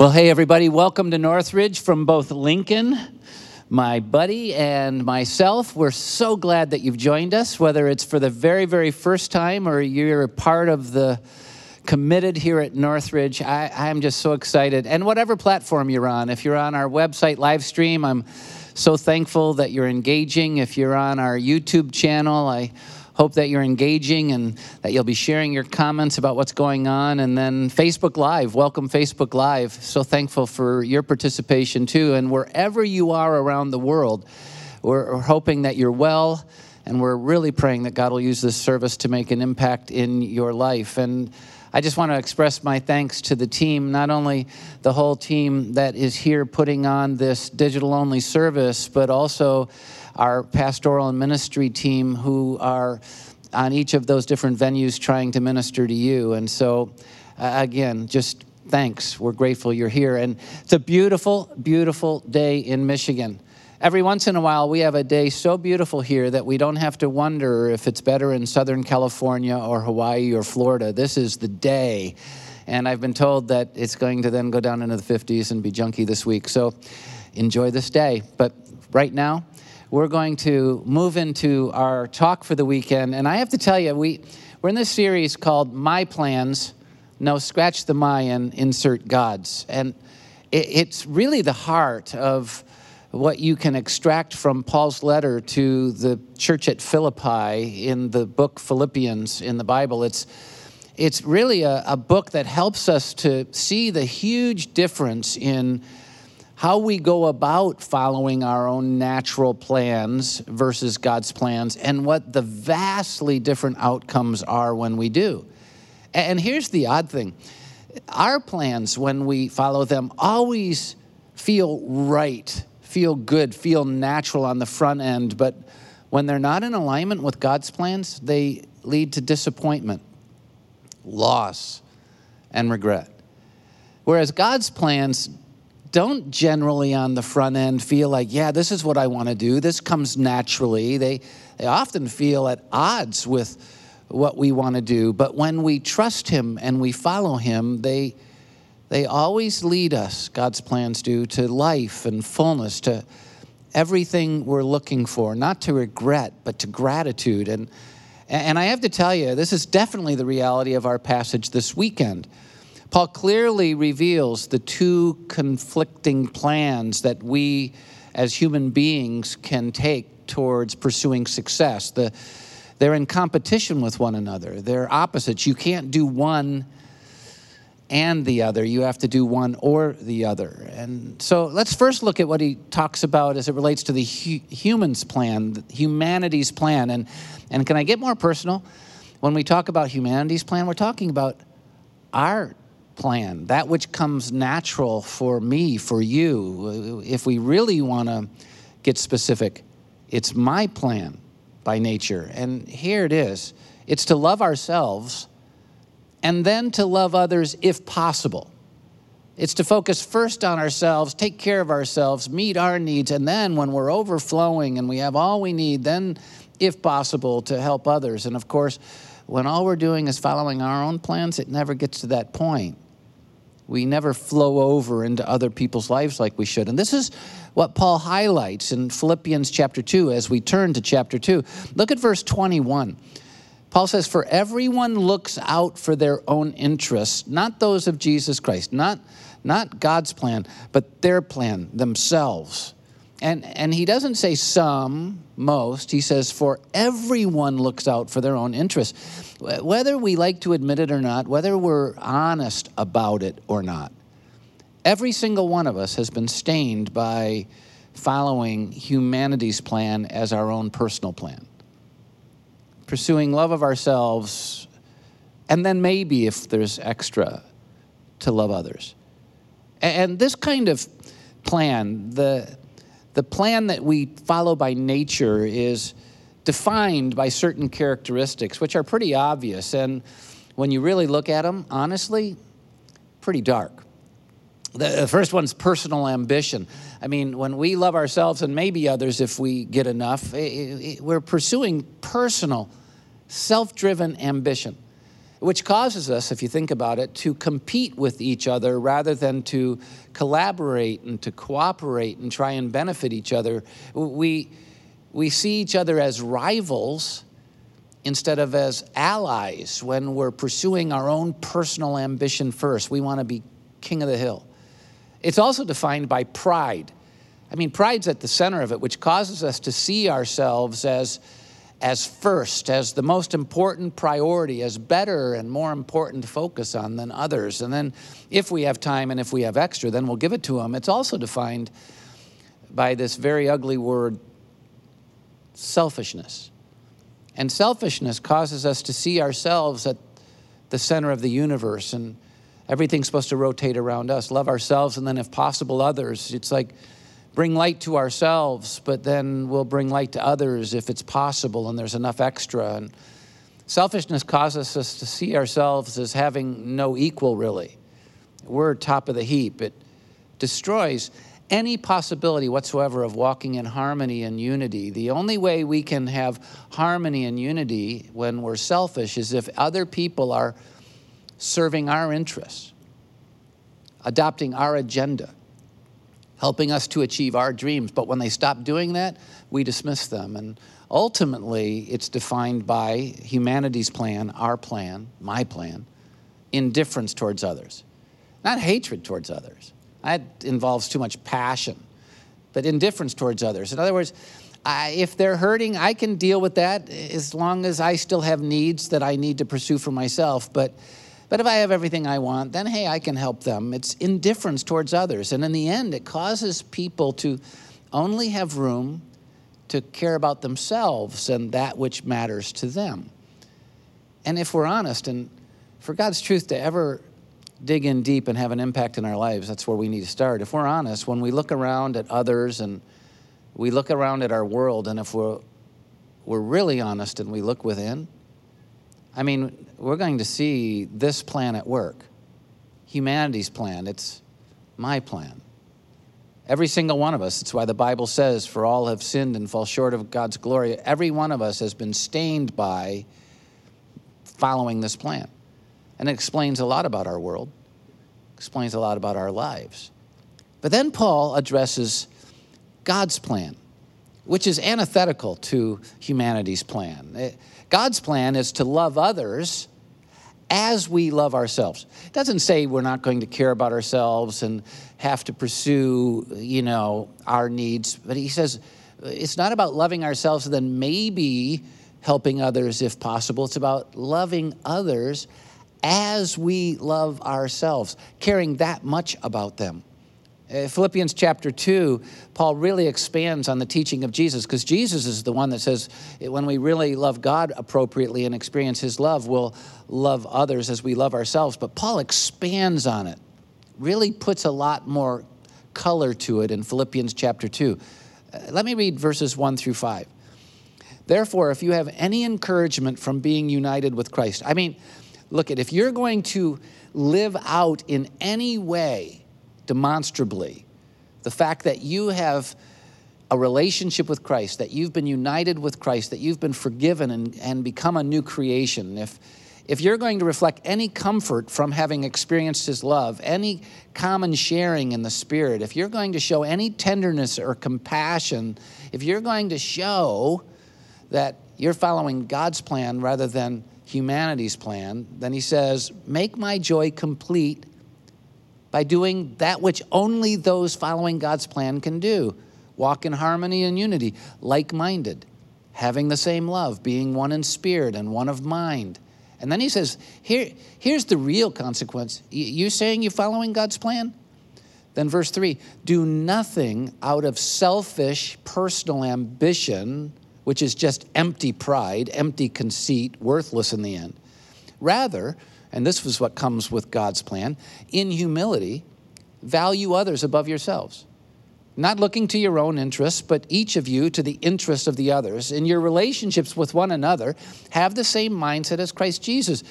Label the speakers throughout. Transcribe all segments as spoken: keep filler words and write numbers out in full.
Speaker 1: Well, hey, everybody. Welcome to Northridge from both Lincoln, my buddy, and myself. We're so glad that you've joined us, whether it's for the very, very first time or you're a part of the committed here at Northridge. I, I'm just so excited. And whatever platform you're on, if you're on our website live stream, I'm so thankful that you're engaging. If you're on our YouTube channel, I hope that you're engaging and that you'll be sharing your comments about what's going on. And then Facebook Live, welcome Facebook Live. So thankful for your participation too. And wherever you are around the world, we're, we're hoping that you're well, and we're really praying that God will use this service to make an impact in your life. And I just want to express my thanks to the team, not only the whole team that is here putting on this digital-only service, but also our pastoral and ministry team who are on each of those different venues trying to minister to you. And so, uh, again, just thanks. We're grateful you're here. And it's a beautiful, beautiful day in Michigan. Every once in a while, we have a day so beautiful here that we don't have to wonder if it's better in Southern California or Hawaii or Florida. This is the day. And I've been told that it's going to then go down into the fifties and be junky this week. So enjoy this day. But right now, we're going to move into our talk for the weekend. And I have to tell you, we, we're in this series called My Plans. No, scratch the my and insert God's. And it, it's really the heart of what you can extract from Paul's letter to the church at Philippi in the book Philippians in the Bible. It's, it's really a, a book that helps us to see the huge difference in how we go about following our own natural plans versus God's plans, and what the vastly different outcomes are when we do. And here's the odd thing. Our plans, when we follow them, always feel right, feel good, feel natural on the front end, but when they're not in alignment with God's plans, they lead to disappointment, loss, and regret. Whereas God's plans don't generally on the front end feel like, yeah, this is what I want to do. This comes naturally. They, they often feel at odds with what we want to do. But when we trust him and we follow him, they, they always lead us, God's plans do, to life and fullness, to everything we're looking for, not to regret, but to gratitude. And, and I have to tell you, this is definitely the reality of our passage this weekend. Paul clearly reveals the two conflicting plans that we as human beings can take towards pursuing success. The, they're in competition with one another. They're opposites. You can't do one and the other. You have to do one or the other. And so let's first look at what he talks about as it relates to the hu- human's plan, humanity's plan. And, and can I get more personal? When we talk about humanity's plan, we're talking about our plan, that which comes natural for me, for you. If we really want to get specific, it's my plan by nature. And here it is. It's to love ourselves and then to love others if possible. It's to focus first on ourselves, take care of ourselves, meet our needs, and then when we're overflowing and we have all we need, then if possible to help others. And of course, when all we're doing is following our own plans, it never gets to that point. We never flow over into other people's lives like we should. And this is what Paul highlights in Philippians chapter two as we turn to chapter two. Look at verse twenty-one. Paul says, "For everyone looks out for their own interests, not those of Jesus Christ," not, not God's plan, but their plan, themselves. And, and he doesn't say some, most. He says, for everyone looks out for their own interests. Whether we like to admit it or not, whether we're honest about it or not, every single one of us has been stained by following humanity's plan as our own personal plan. Pursuing love of ourselves, and then maybe, if there's extra, to love others. And this kind of plan, the... The plan that we follow by nature is defined by certain characteristics, which are pretty obvious. And when you really look at them, honestly, pretty dark. The first one's personal ambition. I mean, when we love ourselves and maybe others if we get enough, we're pursuing personal, self-driven ambition. which causes us, if you think about it, to compete with each other rather than to collaborate and to cooperate and try and benefit each other. We, we see each other as rivals instead of as allies when we're pursuing our own personal ambition first. We want to be king of the hill. It's also defined by pride. I mean, pride's at the center of it, which causes us to see ourselves as as first, as the most important priority, as better and more important to focus on than others. And then if we have time and if we have extra, then we'll give it to them. It's also defined by this very ugly word, selfishness. And selfishness causes us to see ourselves at the center of the universe, and everything's supposed to rotate around us. Love ourselves, and then if possible, others. It's like, bring light to ourselves, but then we'll bring light to others if it's possible and there's enough extra. And selfishness causes us to see ourselves as having no equal, really. We're top of the heap. It destroys any possibility whatsoever of walking in harmony and unity. The only way we can have harmony and unity when we're selfish is if other people are serving our interests, adopting our agenda, helping us to achieve our dreams. But when they stop doing that, we dismiss them. And ultimately, it's defined by humanity's plan, our plan, my plan, indifference towards others. Not hatred towards others. That involves too much passion, but indifference towards others. In other words, I, if they're hurting, I can deal with that as long as I still have needs that I need to pursue for myself. But But if I have everything I want, then, hey, I can help them. It's indifference towards others. And in the end, it causes people to only have room to care about themselves and that which matters to them. And if we're honest, and for God's truth to ever dig in deep and have an impact in our lives, that's where we need to start. If we're honest, when we look around at others and we look around at our world, and if we're, we're really honest and we look within, I mean, we're going to see this plan at work. Humanity's plan. It's my plan. Every single one of us. It's why the Bible says, for all have sinned and fall short of God's glory. Every one of us has been stained by following this plan. And it explains a lot about our world. Explains a lot about our lives. But then Paul addresses God's plan, which is antithetical to humanity's plan. It, God's plan is to love others as we love ourselves. It doesn't say we're not going to care about ourselves and have to pursue, you know, our needs. But he says it's not about loving ourselves and then maybe helping others if possible. It's about loving others as we love ourselves, caring that much about them. Uh, Philippians chapter two, Paul really expands on the teaching of Jesus, because Jesus is the one that says when we really love God appropriately and experience his love, we'll love others as we love ourselves. But Paul expands on it, really puts a lot more color to it in Philippians chapter two. Uh, let me read verses one through five. Therefore, if you have any encouragement from being united with Christ, I mean, look at, if you're going to live out in any way, demonstrably, the fact that you have a relationship with Christ, that you've been united with Christ, that you've been forgiven and, and become a new creation, if, if you're going to reflect any comfort from having experienced his love, any common sharing in the Spirit, if you're going to show any tenderness or compassion, if you're going to show that you're following God's plan rather than humanity's plan, then he says, make my joy complete by doing that which only those following God's plan can do. Walk in harmony and unity, like-minded, having the same love, being one in spirit and one of mind. And then he says, Here, here's the real consequence. You saying you're following God's plan? Then verse three, do nothing out of selfish personal ambition, which is just empty pride, empty conceit, worthless in the end. Rather, and this was what comes with God's plan, in humility, value others above yourselves. Not looking to your own interests, but each of you to the interest of the others. In your relationships with one another, have the same mindset as Christ Jesus.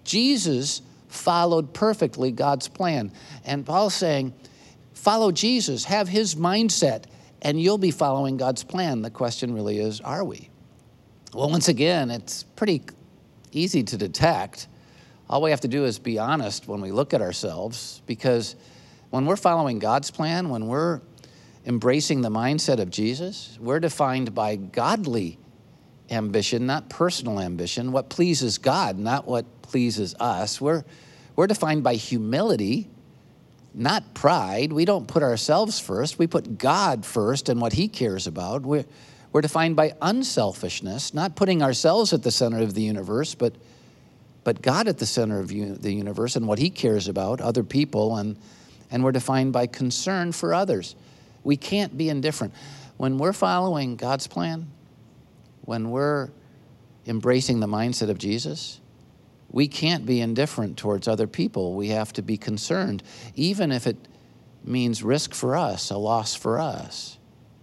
Speaker 1: Jesus followed perfectly God's plan. And Paul's saying, follow Jesus, have his mindset, and you'll be following God's plan. The question really is, are we? Well, once again, it's pretty easy to detect. All we have to do is be honest when we look at ourselves, because when we're following God's plan, when we're embracing the mindset of Jesus, we're defined by godly ambition, not personal ambition, what pleases God, not what pleases us. We're, we're defined by humility, not pride. We don't put ourselves first. We put God first and what he cares about. We're, we're defined by unselfishness, not putting ourselves at the center of the universe, but, but God at the center of u- the universe and what he cares about, other people, and, and we're defined by concern for others. We can't be indifferent. When we're following God's plan, when we're embracing the mindset of Jesus, we can't be indifferent towards other people. We have to be concerned, even if it means risk for us, a loss for us.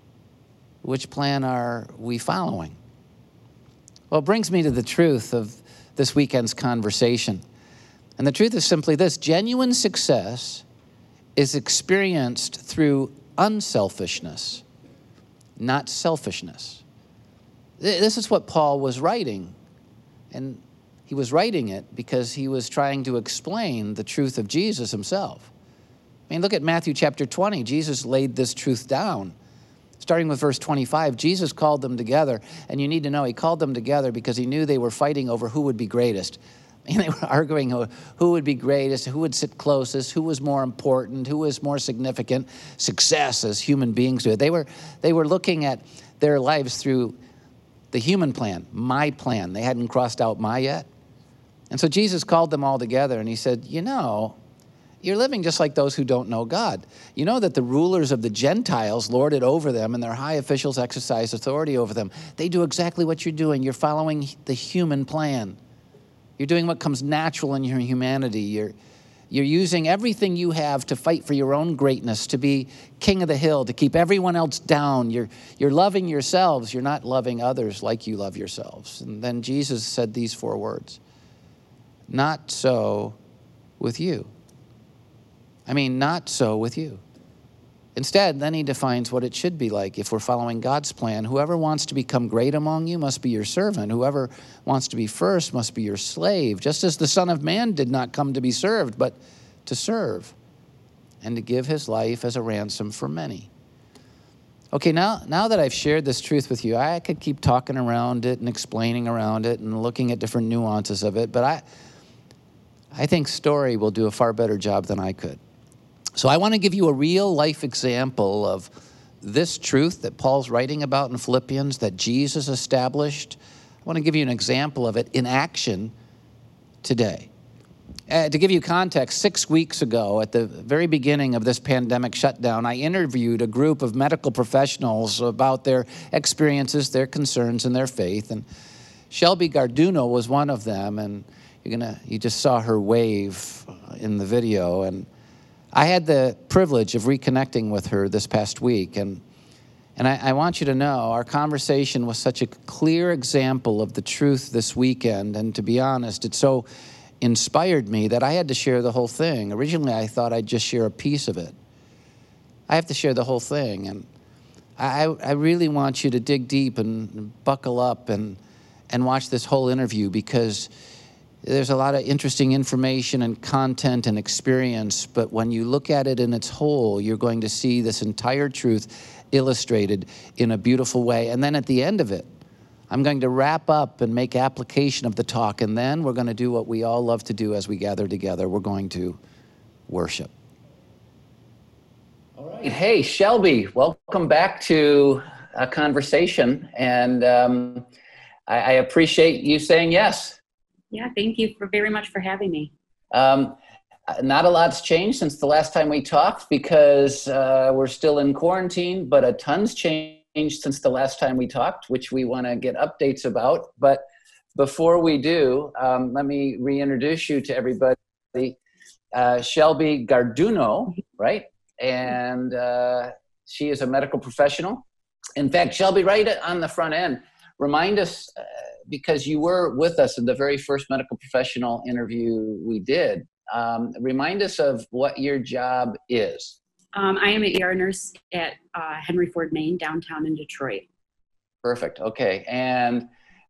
Speaker 1: Which plan are we following? Well, it brings me to the truth of this weekend's conversation. And the truth is simply this: genuine success is experienced through unselfishness, not selfishness. This is what Paul was writing, and he was writing it because he was trying to explain the truth of Jesus himself. I mean, look at Matthew chapter twenty. Jesus laid this truth down. Starting with verse twenty-five, Jesus called them together, and you need to know he called them together because he knew they were fighting over who would be greatest. I mean, they were arguing who would be greatest, who would sit closest, who was more important, who was more significant. Success, as human beings do. They were, they were looking at their lives through the human plan, my plan. They hadn't crossed out my yet. And so Jesus called them all together and he said, you know, you're living just like those who don't know God. You know that the rulers of the Gentiles lord it over them and their high officials exercise authority over them. They do exactly what you're doing. You're following the human plan. You're doing what comes natural in your humanity. You're, you're using everything you have to fight for your own greatness, to be king of the hill, to keep everyone else down. You're, you're loving yourselves. You're not loving others like you love yourselves. And then Jesus said these four words: not so with you. I mean, not so with you. Instead, then he defines what it should be like if we're following God's plan. Whoever wants to become great among you must be your servant. Whoever wants to be first must be your slave, just as the Son of Man did not come to be served, but to serve and to give his life as a ransom for many. Okay, now, now that I've shared this truth with you, I could keep talking around it and explaining around it and looking at different nuances of it, but I, I think Story will do a far better job than I could. So I want to give you a real life example of this truth that Paul's writing about in Philippians, that Jesus established. I want to give you an example of it in action today. Uh, to give you context, six weeks ago, at the very beginning of this pandemic shutdown, I interviewed a group of medical professionals about their experiences, their concerns, and their faith. And Shelby Garduno was one of them, and you're gonna, you just saw her wave in the video. And I had the privilege of reconnecting with her this past week, and and I, I want you to know our conversation was such a clear example of the truth this weekend, and to be honest, it so inspired me that I had to share the whole thing. Originally, I thought I'd just share a piece of it. I have to share the whole thing, and I, I really want you to dig deep and buckle up and and watch this whole interview, because there's a lot of interesting information and content and experience, but when you look at it in its whole, you're going to see this entire truth illustrated in a beautiful way. And then at the end of it, I'm going to wrap up and make application of the talk, and then we're going to do what we all love to do as we gather together. We're going to worship. All right. Hey, Shelby, welcome back to a conversation, and um, I, I appreciate you saying yes.
Speaker 2: Yeah, thank you for very much for having me.
Speaker 1: Um, not a lot's changed since the last time we talked, because uh, we're still in quarantine, but a ton's changed since the last time we talked, which we want to get updates about. But before we do, um, let me reintroduce you to everybody. Uh, Shelby Garduno, right? And uh, she is a medical professional. In fact, Shelby, right on the front end, remind us, uh, because you were with us in the very first medical professional interview we did, um, remind us of what your job is.
Speaker 2: Um, I am an E R nurse at uh, Henry Ford, Maine, downtown in Detroit.
Speaker 1: Perfect. Okay. And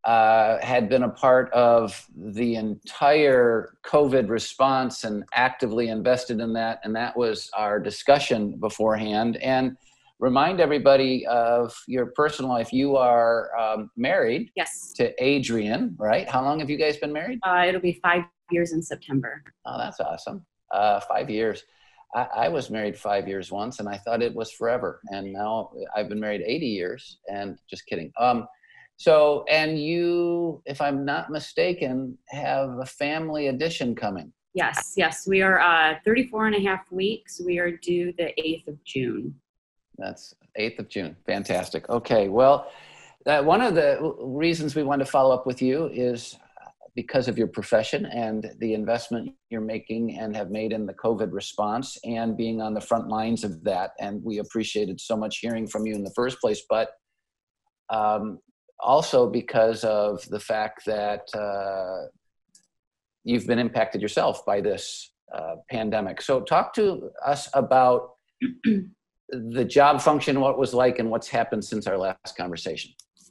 Speaker 1: uh, had been a part of the entire COVID response and actively invested in that. And that was our discussion beforehand. And remind everybody of your personal life. You are um, married
Speaker 2: Yes.
Speaker 1: to Adrian, right? How long have you guys been married?
Speaker 2: Uh, it'll be five years in September.
Speaker 1: Oh, that's awesome. Uh, five years. I, I was married five years once, and I thought it was forever. And now I've been married eighty years. And just kidding. Um, so, and you, if I'm not mistaken, have a family addition coming.
Speaker 2: Yes, yes. We are uh, thirty-four and a half weeks. We are due the eighth of June.
Speaker 1: That's eighth of June. Fantastic. Okay. Well, uh, one of the reasons we wanted to follow up with you is because of your profession and the investment you're making and have made in the COVID response and being on the front lines of that. And we appreciated so much hearing from you in the first place, but um, also because of the fact that uh, you've been impacted yourself by this uh, pandemic. So talk to us about the job function, what it was like, and what's happened since our last conversation.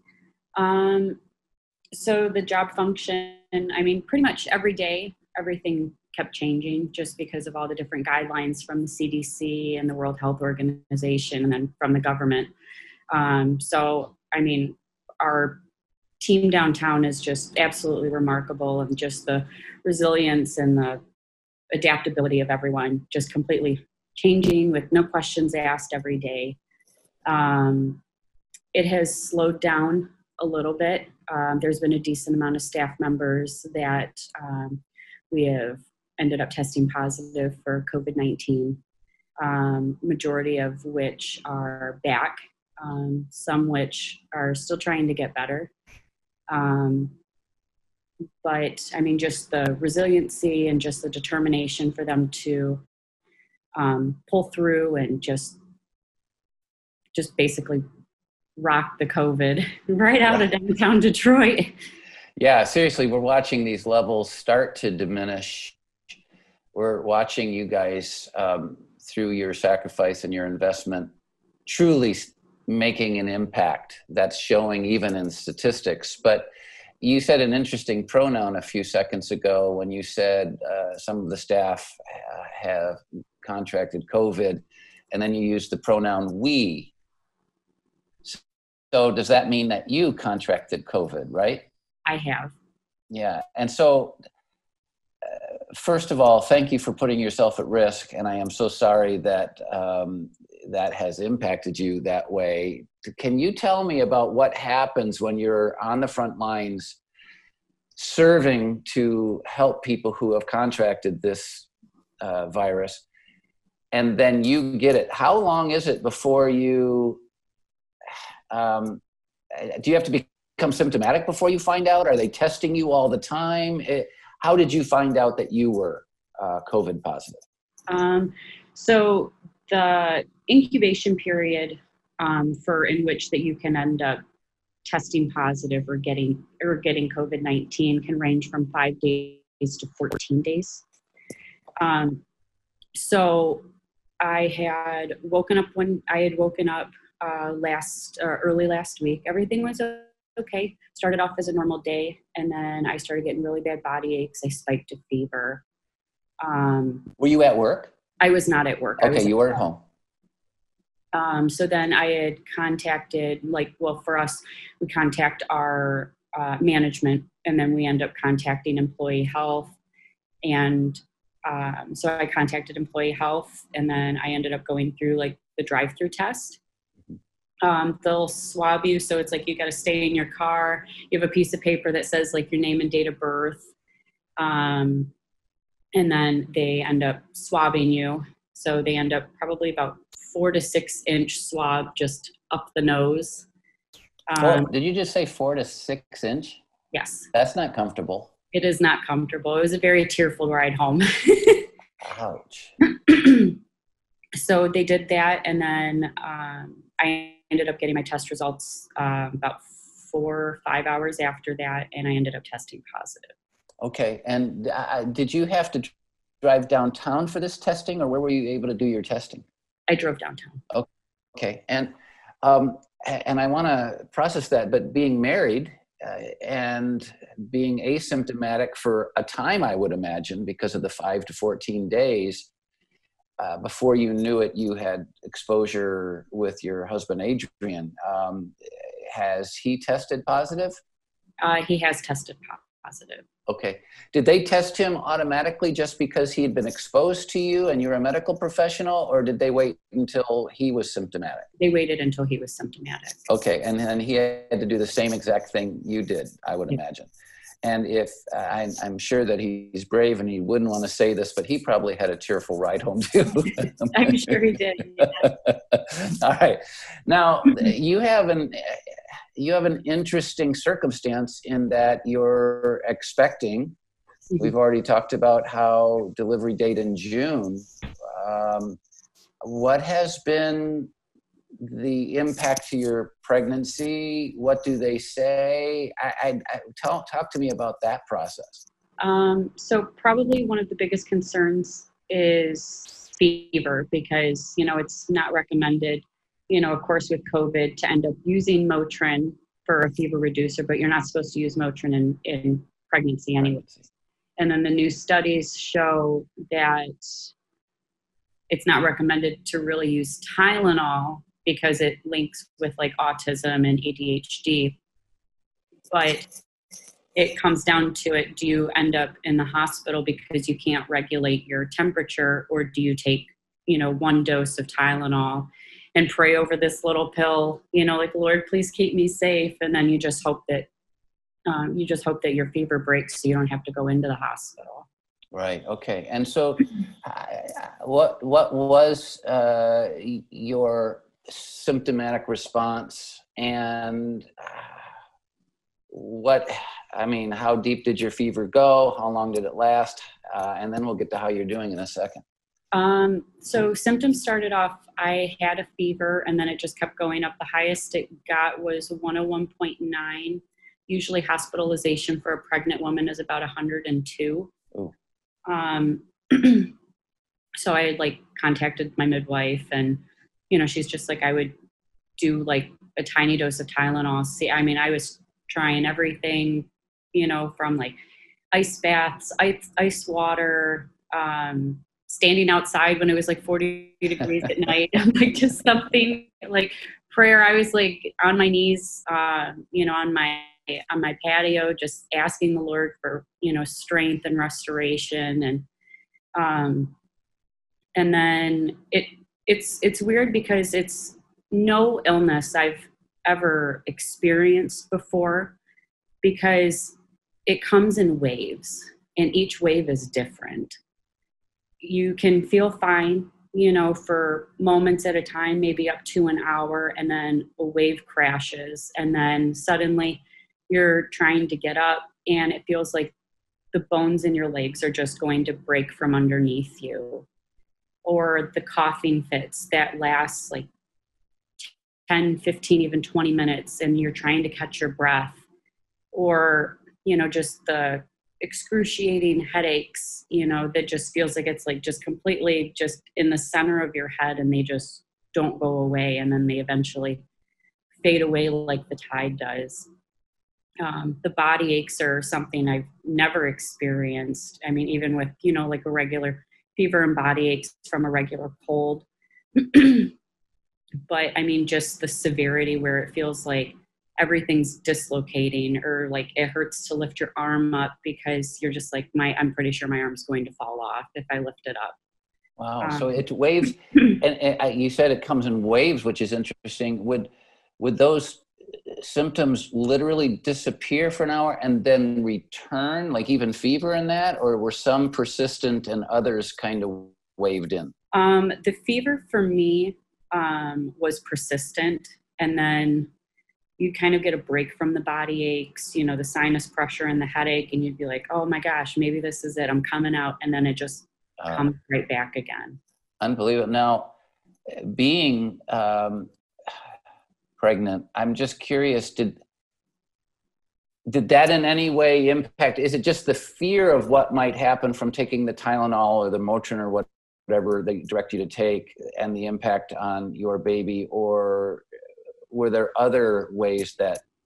Speaker 2: Um, so the job function, I mean, pretty much every day, everything kept changing just because of all the different guidelines from the C D C and the World Health Organization and then from the government. Um, so, I mean, our team downtown is just absolutely remarkable, and just the resilience and the adaptability of everyone just completely changing with no questions asked every day. Um, it has slowed down a little bit. Um, there's been a decent amount of staff members that um, we have ended up testing positive for COVID nineteen, um, majority of which are back, um, some which are still trying to get better. Um, but I mean, just the resiliency and just the determination for them to um, pull through and just, just basically rock the COVID right out of downtown Detroit.
Speaker 1: Yeah, seriously, we're watching these levels start to diminish. We're watching you guys um, through your sacrifice and your investment truly making an impact that's showing even in statistics. But you said an interesting pronoun a few seconds ago when you said uh, some of the staff uh, have contracted COVID, and then you used the pronoun we. So does that mean that you contracted COVID, right?
Speaker 2: I have.
Speaker 1: Yeah. And so, uh, first of all, thank you for putting yourself at risk. And I am so sorry that um, that has impacted you that way. Can you tell me about what happens when you're on the front lines serving to help people who have contracted this uh, virus, and then you get it? How long is it before you Um, do you have to become symptomatic before you find out? Are they testing you all the time? It, how did you find out that you were uh, COVID positive?
Speaker 2: Um, so the incubation period um, for in which that you can end up testing positive or getting or getting COVID nineteen can range from five days to fourteen days. Um, so I had woken up when I had woken up Uh, last uh, early last week. Everything was okay. Started off as a normal day, and then I started getting really bad body aches. I spiked a fever. Um,
Speaker 1: Were you at work?
Speaker 2: I was not at work. I
Speaker 1: Okay,
Speaker 2: was
Speaker 1: you were at home.
Speaker 2: Um, so then I had contacted, like, well, for us, we contact our uh, management, and then we end up contacting employee health. And um, so I contacted employee health, and then I ended up going through like the drive-through test. Um, they'll swab you. So it's like, you got to stay in your car. You have a piece of paper that says like your name and date of birth. Um, and then they end up swabbing you. So they end up probably about four to six inch swab just up the nose. Um,
Speaker 1: Well, did you just say four to six inch?
Speaker 2: Yes.
Speaker 1: That's not comfortable.
Speaker 2: It is not comfortable. It was a very tearful ride home.
Speaker 1: Ouch.
Speaker 2: So they did that. And then um, I ended up getting my test results um, about four or five hours after that. And I ended up testing positive.
Speaker 1: Okay. And uh, did you have to drive downtown for this testing, or where were you able to do your testing?
Speaker 2: I drove downtown.
Speaker 1: Okay. And, um, and I want to process that, but being married uh, and being asymptomatic for a time, I would imagine, because of the five to fourteen days, uh, before you knew it, you had exposure with your husband, Adrian. Um, has he tested positive?
Speaker 2: Uh, he has tested positive.
Speaker 1: Okay. Did they test him automatically just because he had been exposed to you and you're a medical professional, or did they wait until he was symptomatic?
Speaker 2: They waited until he was symptomatic.
Speaker 1: Okay. And then he had to do the same exact thing you did, I would imagine. And if uh, I, I'm sure that he's brave and he wouldn't want to say this, but he probably had a tearful ride home too.
Speaker 2: I'm sure he did. Yeah.
Speaker 1: All right. Now you have an, you have an interesting circumstance in that you're expecting. Mm-hmm. We've already talked about how delivery date in June. Um, what has been the impact to your pregnancy? What do they say? I, I, I talk, talk to me about that process.
Speaker 2: Um, so probably one of the biggest concerns is fever, because, you know, it's not recommended, you know, of course, with COVID, to end up using Motrin for a fever reducer, but you're not supposed to use Motrin in, in pregnancy anyway. And then the new studies show that it's not recommended to really use Tylenol because it links with like autism and A D H D. But it comes down to it. Do you end up in the hospital because you can't regulate your temperature, or do you take, you know, one dose of Tylenol and pray over this little pill, you know, like, Lord, please keep me safe. And then you just hope that, um, you just hope that your fever breaks so you don't have to go into the hospital.
Speaker 1: Right. Okay. And so uh, what, what was uh, your symptomatic response, and uh, what, I mean, how deep did your fever go? How long did it last? Uh, and then we'll get to how you're doing in a second.
Speaker 2: Um, so symptoms started off, I had a fever, and then it just kept going up. The highest it got was one oh one point nine. Usually hospitalization for a pregnant woman is about one hundred two.
Speaker 1: Ooh.
Speaker 2: Um, so I like contacted my midwife, and, you know, she's just like, I would do like a tiny dose of Tylenol. See, I mean, I was trying everything, you know, from like ice baths, ice, ice water, um, standing outside when it was like forty degrees at night, like just something like prayer. I was like on my knees, uh, you know, on my, on my patio, just asking the Lord for, you know, strength and restoration. And, um, and then it, it's, it's weird because it's no illness I've ever experienced before, because it comes in waves and each wave is different. You can feel fine, you know, for moments at a time, maybe up to an hour, and then a wave crashes, and then suddenly you're trying to get up and it feels like the bones in your legs are just going to break from underneath you. Or the coughing fits that lasts like ten, fifteen, even twenty minutes, and you're trying to catch your breath. Or, you know, just the excruciating headaches, you know, that just feels like it's like just completely just in the center of your head, and they just don't go away, and then they eventually fade away like the tide does. Um, the body aches are something I've never experienced. I mean, even with, you know, like a regular fever and body aches from a regular cold. But I mean, just the severity where it feels like everything's dislocating, or like it hurts to lift your arm up because you're just like, my, I'm pretty sure my arm's going to fall off if I lift it up.
Speaker 1: Wow.
Speaker 2: Um,
Speaker 1: so it waves, and, and you said it comes in waves, which is interesting. Would, would those symptoms literally disappear for an hour and then return, like even fever in that, or were some persistent and others kind of waved in?
Speaker 2: Um, the fever for me um, was persistent, and then you kind of get a break from the body aches, you know, the sinus pressure and the headache, and you'd be like, oh my gosh, maybe this is it, I'm coming out, and then it just uh, comes right back again.
Speaker 1: Unbelievable. Now, being um, pregnant, I'm just curious, did did that in any way impact, is it just the fear of what might happen from taking the Tylenol or the Motrin or what, whatever they direct you to take, and the impact on your baby, or were there other ways that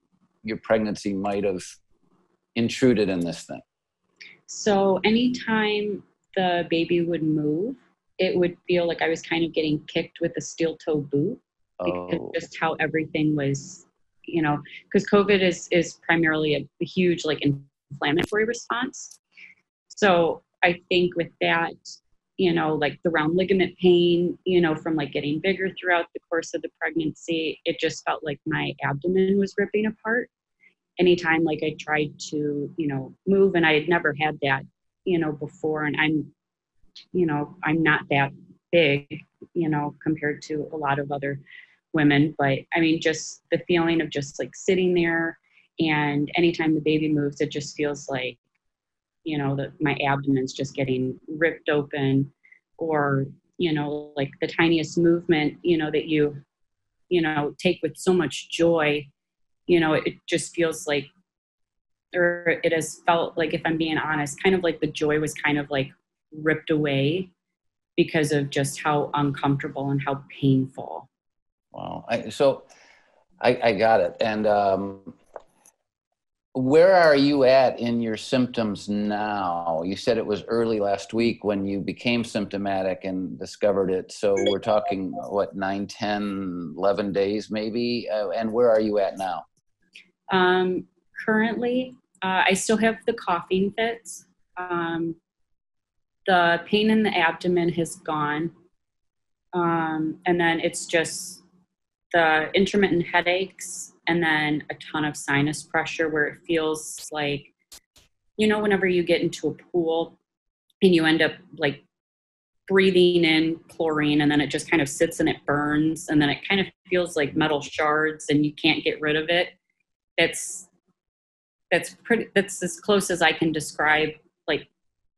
Speaker 1: your pregnancy might have intruded in this thing?
Speaker 2: So anytime the baby would move, it would feel like I was kind of getting kicked with a steel toe boot because
Speaker 1: Oh,
Speaker 2: just how everything was, you know, because COVID is is primarily a, a huge like inflammatory response. So I think with that, you know, like the round ligament pain, you know, from like getting bigger throughout the course of the pregnancy, it just felt like my abdomen was ripping apart anytime like I tried to, you know, move, and I had never had that, you know, before. And I'm, you know, I'm not that big, you know, compared to a lot of other women. But I mean, just the feeling of just like sitting there, and anytime the baby moves, it just feels like, you know, that my abdomen's just getting ripped open, or, you know, like the tiniest movement, you know, that you, you know, take with so much joy, you know, it just feels like, or it has felt like, if I'm being honest, kind of like the joy was kind of like ripped away because of just how uncomfortable and how painful.
Speaker 1: wow. I, so I, I got it. And um, where are you at in your symptoms now? You said it was early last week when you became symptomatic and discovered it. So we're talking, what, nine, ten, eleven days maybe? Uh, and where are you at now?
Speaker 2: Um, currently, uh, I still have the coughing fits. Um, the pain in the abdomen has gone. Um, and then it's just the intermittent headaches, and then a ton of sinus pressure where it feels like, you know, whenever you get into a pool and you end up like breathing in chlorine, and then it just kind of sits and it burns, and then it kind of feels like metal shards and you can't get rid of it. That's that's pretty that's as close as I can describe, like,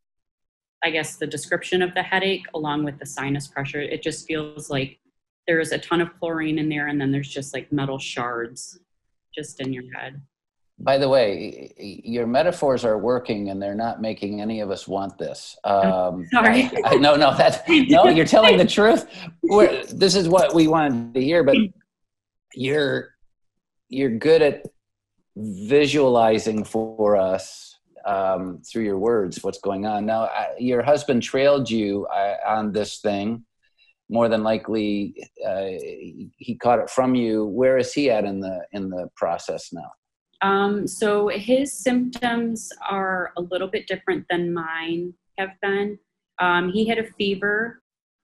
Speaker 2: I guess the description of the headache along with the sinus pressure. It just feels like there's a ton of chlorine in there, and then there's just like metal shards just in your head.
Speaker 1: By the way, your metaphors are working, and they're not making any of us want this.
Speaker 2: I'm
Speaker 1: Um,
Speaker 2: sorry.
Speaker 1: I, I, no, no, that no, you're telling the truth. We're, this is what we wanted to hear, but you're you're good at visualizing for us um, through your words what's going on. Now, I, your husband trailed you uh, on this thing. More than likely, uh, he caught it from you. Where is he at in the in the process now?
Speaker 2: Um, so his symptoms are a little bit different than mine have been. Um, he had a fever,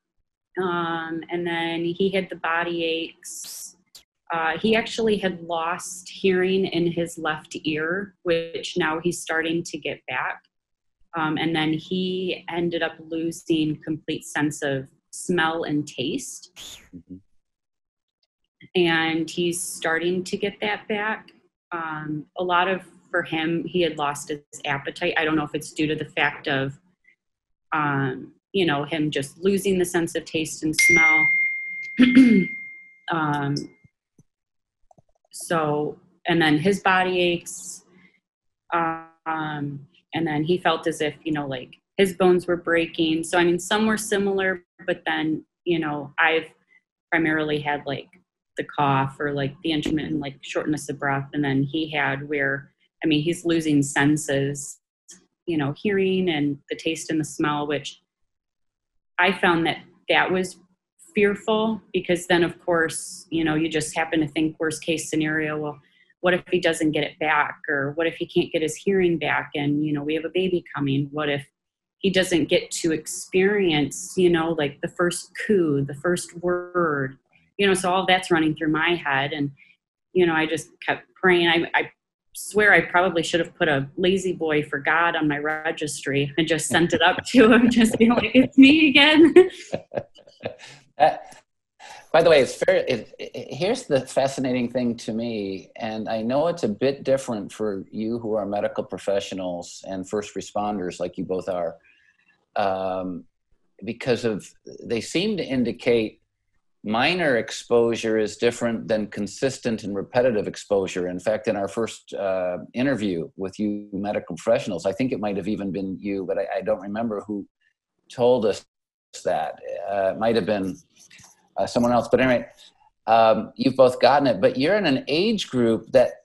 Speaker 2: um, and then he had the body aches. Uh, he actually had lost hearing in his left ear, which now he's starting to get back. Um, and then he ended up losing complete sense of smell and taste.
Speaker 1: Mhm.
Speaker 2: And he's starting to get that back. Um, a lot of, for him, he had lost his appetite. I don't know if it's due to the fact of, um, you know, him just losing the sense of taste and smell. um, so, and then his body aches. Um, and then he felt as if, you know, like his bones were breaking. So, I mean, some were similar, but then, you know, I've primarily had like the cough or like the intermittent like shortness of breath. And then he had where, I mean, he's losing senses, you know, hearing and the taste and the smell, which I found that that was fearful, because then of course, you know, you just happen to think worst case scenario, well, what if he doesn't get it back? Or what if he can't get his hearing back? And, you know, we have a baby coming. What if he doesn't get to experience, you know, like the first coo, the first word, you know, so all that's running through my head. And, you know, I just kept praying. I, I swear I probably should have put a lazy boy for God on my registry and just sent it up to him, just being like, it's me again.
Speaker 1: Uh, by the way, it's fair. It, it, here's the fascinating thing to me, and I know it's a bit different for you who are medical professionals and first responders like you both are, um, because of they seem to indicate minor exposure is different than consistent and repetitive exposure. In fact, in our first uh, interview with you medical professionals, I think it might have even been you, but I, I don't remember who told us that. Uh, it might have been uh, someone else. But anyway, um, you've both gotten it, but you're in an age group that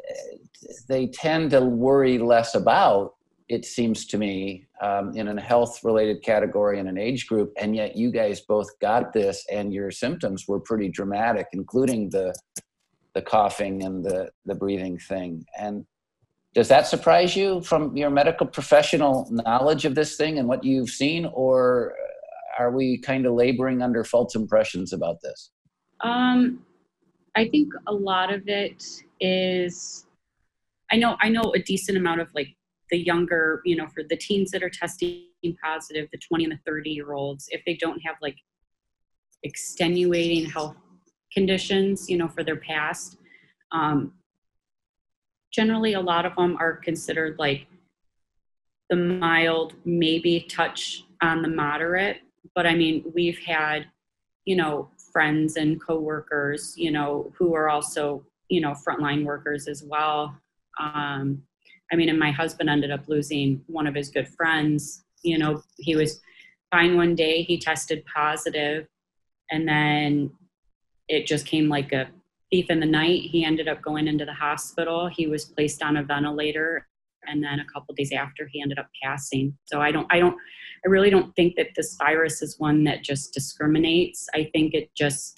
Speaker 1: they tend to worry less about, it seems to me, um, in a health-related category in an age group, and yet you guys both got this, and your symptoms were pretty dramatic, including the the coughing and the the breathing thing. And does that surprise you from your medical professional knowledge of this thing and what you've seen, or are we kind of laboring under false impressions about this?
Speaker 2: Um, I think a lot of it is, I know, I know a decent amount of like the younger, you know, for the teens that are testing positive, the twenty and the thirty year olds, if they don't have like extenuating health conditions, you know, for their past, um, generally a lot of them are considered like the mild, maybe touch on the moderate. But I mean, we've had, you know, friends and coworkers, you know, who are also, you know, frontline workers as well. Um, I mean, and my husband ended up losing one of his good friends. You know, he was fine one day, he tested positive, and then it just came like a thief in the night. He ended up going into the hospital. He was placed on a ventilator, and then a couple days after, he ended up passing. So I don't, I don't, I really don't think that this virus is one that just discriminates. I think it just,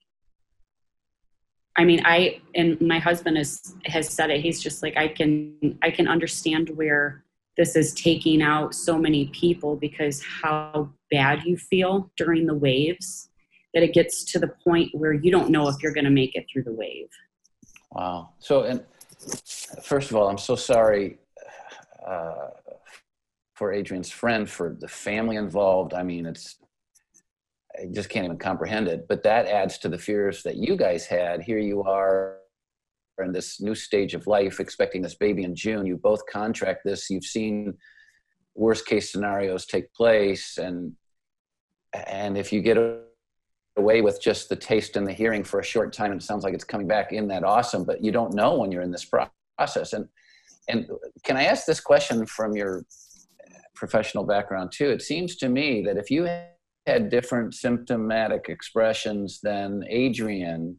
Speaker 2: I mean, I, and my husband has, has said it. He's just like, I can, I can understand where this is taking out so many people, because how bad you feel during the waves, that it gets to the point where you don't know if you're going to make it through the wave.
Speaker 1: Wow. So, and first of all, I'm so sorry uh, for Adrian's friend, for the family involved. I mean, it's, I just can't even comprehend it, but that adds to the fears that you guys had. Here you are in this new stage of life, expecting this baby in June. You both contract this. You've seen worst case scenarios take place. And, and if you get away with just the taste and the hearing for a short time, and it sounds like it's coming back, in that awesome, but you don't know when you're in this process. And, and can I ask this question from your professional background too? It seems to me that if you had different symptomatic expressions than Adrian,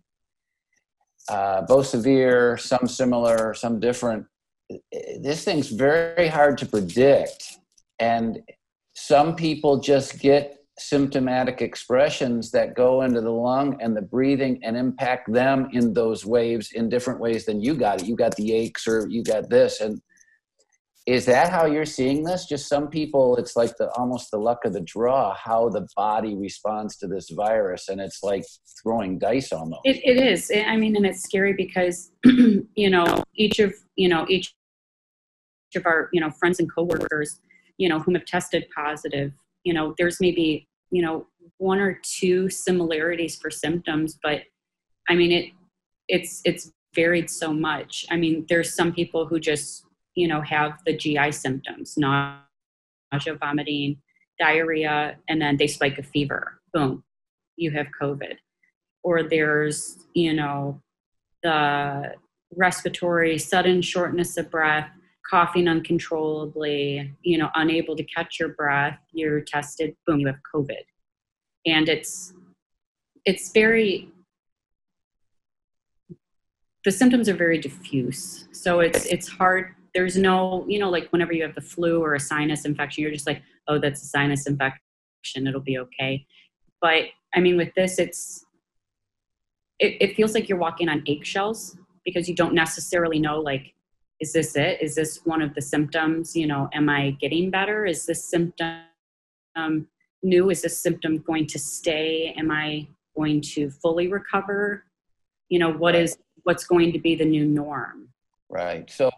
Speaker 1: uh, both severe, some similar, some different, this thing's very hard to predict. And some people just get symptomatic expressions that go into the lung and the breathing and impact them in those waves in different ways than you got it. You got the aches, or you got this. And is that how you're seeing this? Just some people, it's like the almost the luck of the draw, how the body responds to this virus, and it's like throwing dice almost.
Speaker 2: It, it is. I mean, and it's scary because, you know, each of, you know, each of our, you know, friends and coworkers, you know, whom have tested positive, you know, there's maybe, you know, one or two similarities for symptoms, but I mean, it, it's, it's varied so much. I mean, there's some people who just, you know, have the G I symptoms, nausea, vomiting, diarrhea, and then they spike a fever. Boom, you have COVID. Or there's, you know, the respiratory, sudden shortness of breath, coughing uncontrollably, you know, unable to catch your breath, you're tested, boom, you have COVID. And it's, it's very, the symptoms are very diffuse. So it's, it's hard. There's no, you know, like whenever you have the flu or a sinus infection, you're just like, oh, that's a sinus infection, it'll be okay. But I mean, with this, it's, it, it feels like you're walking on eggshells, because you don't necessarily know, like, is this it? Is this one of the symptoms? You know, am I getting better? Is this symptom um, new? Is this symptom going to stay? Am I going to fully recover? You know, what
Speaker 1: Right.
Speaker 2: is, what's going to be the new norm?
Speaker 1: Right. So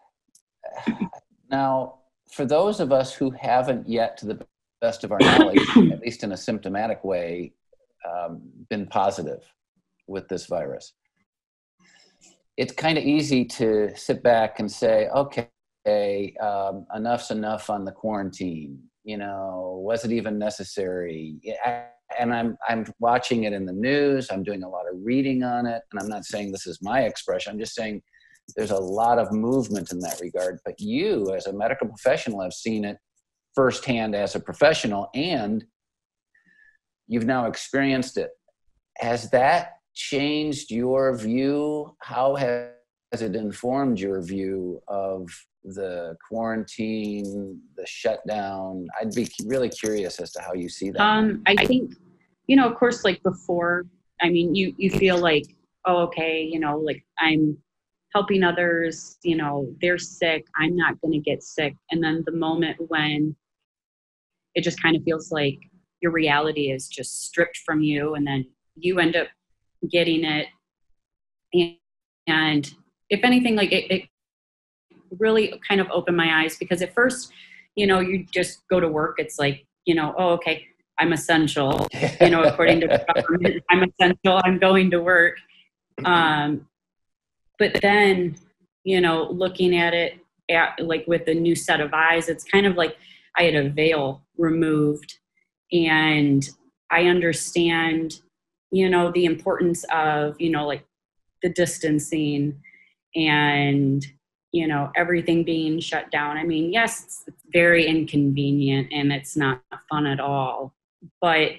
Speaker 1: now, for those of us who haven't yet, to the best of our knowledge, at least in a symptomatic way, um, been positive with this virus, it's kind of easy to sit back and say, okay, um, enough's enough on the quarantine. You know, was it even necessary? I, and I'm I'm watching it in the news. I'm doing a lot of reading on it, and I'm not saying this is my expression. I'm just saying there's a lot of movement in that regard. But you, as a medical professional, have seen it firsthand as a professional, and you've now experienced it. Has that changed your view? How has has it informed your view of the quarantine, the shutdown? I'd be really curious as to how you see that.
Speaker 2: Um, I think, you know, of course, like before, I mean, you, you feel like, oh, okay, you know, like I'm helping others, you know, they're sick, I'm not going to get sick. And then the moment when it just kind of feels like your reality is just stripped from you, and then you end up getting it. And, and if anything, like it, it really kind of opened my eyes, because at first, you know, you just go to work. It's like, you know, oh, okay, I'm essential, you know, according to the government, I'm essential, I'm going to work. Um, but then, you know, looking at it at, like with a new set of eyes, it's kind of like I had a veil removed, and I understand, you know, the importance of, you know, like the distancing and, you know, everything being shut down. I mean, yes, it's very inconvenient and it's not fun at all, but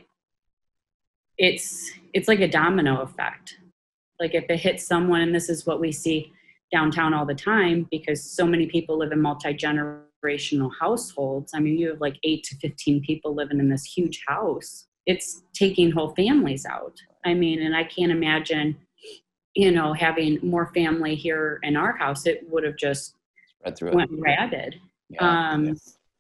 Speaker 2: it's it's like a domino effect. Like if it hits someone, and this is what we see downtown all the time, because so many people live in multi-generational households. I mean, you have like eight to fifteen people living in this huge house. It's taking whole families out. I mean, and I can't imagine, you know, having more family here in our house. It would have just
Speaker 1: Spread through
Speaker 2: went
Speaker 1: it.
Speaker 2: rabid.
Speaker 1: Yeah,
Speaker 2: Um,
Speaker 1: yeah.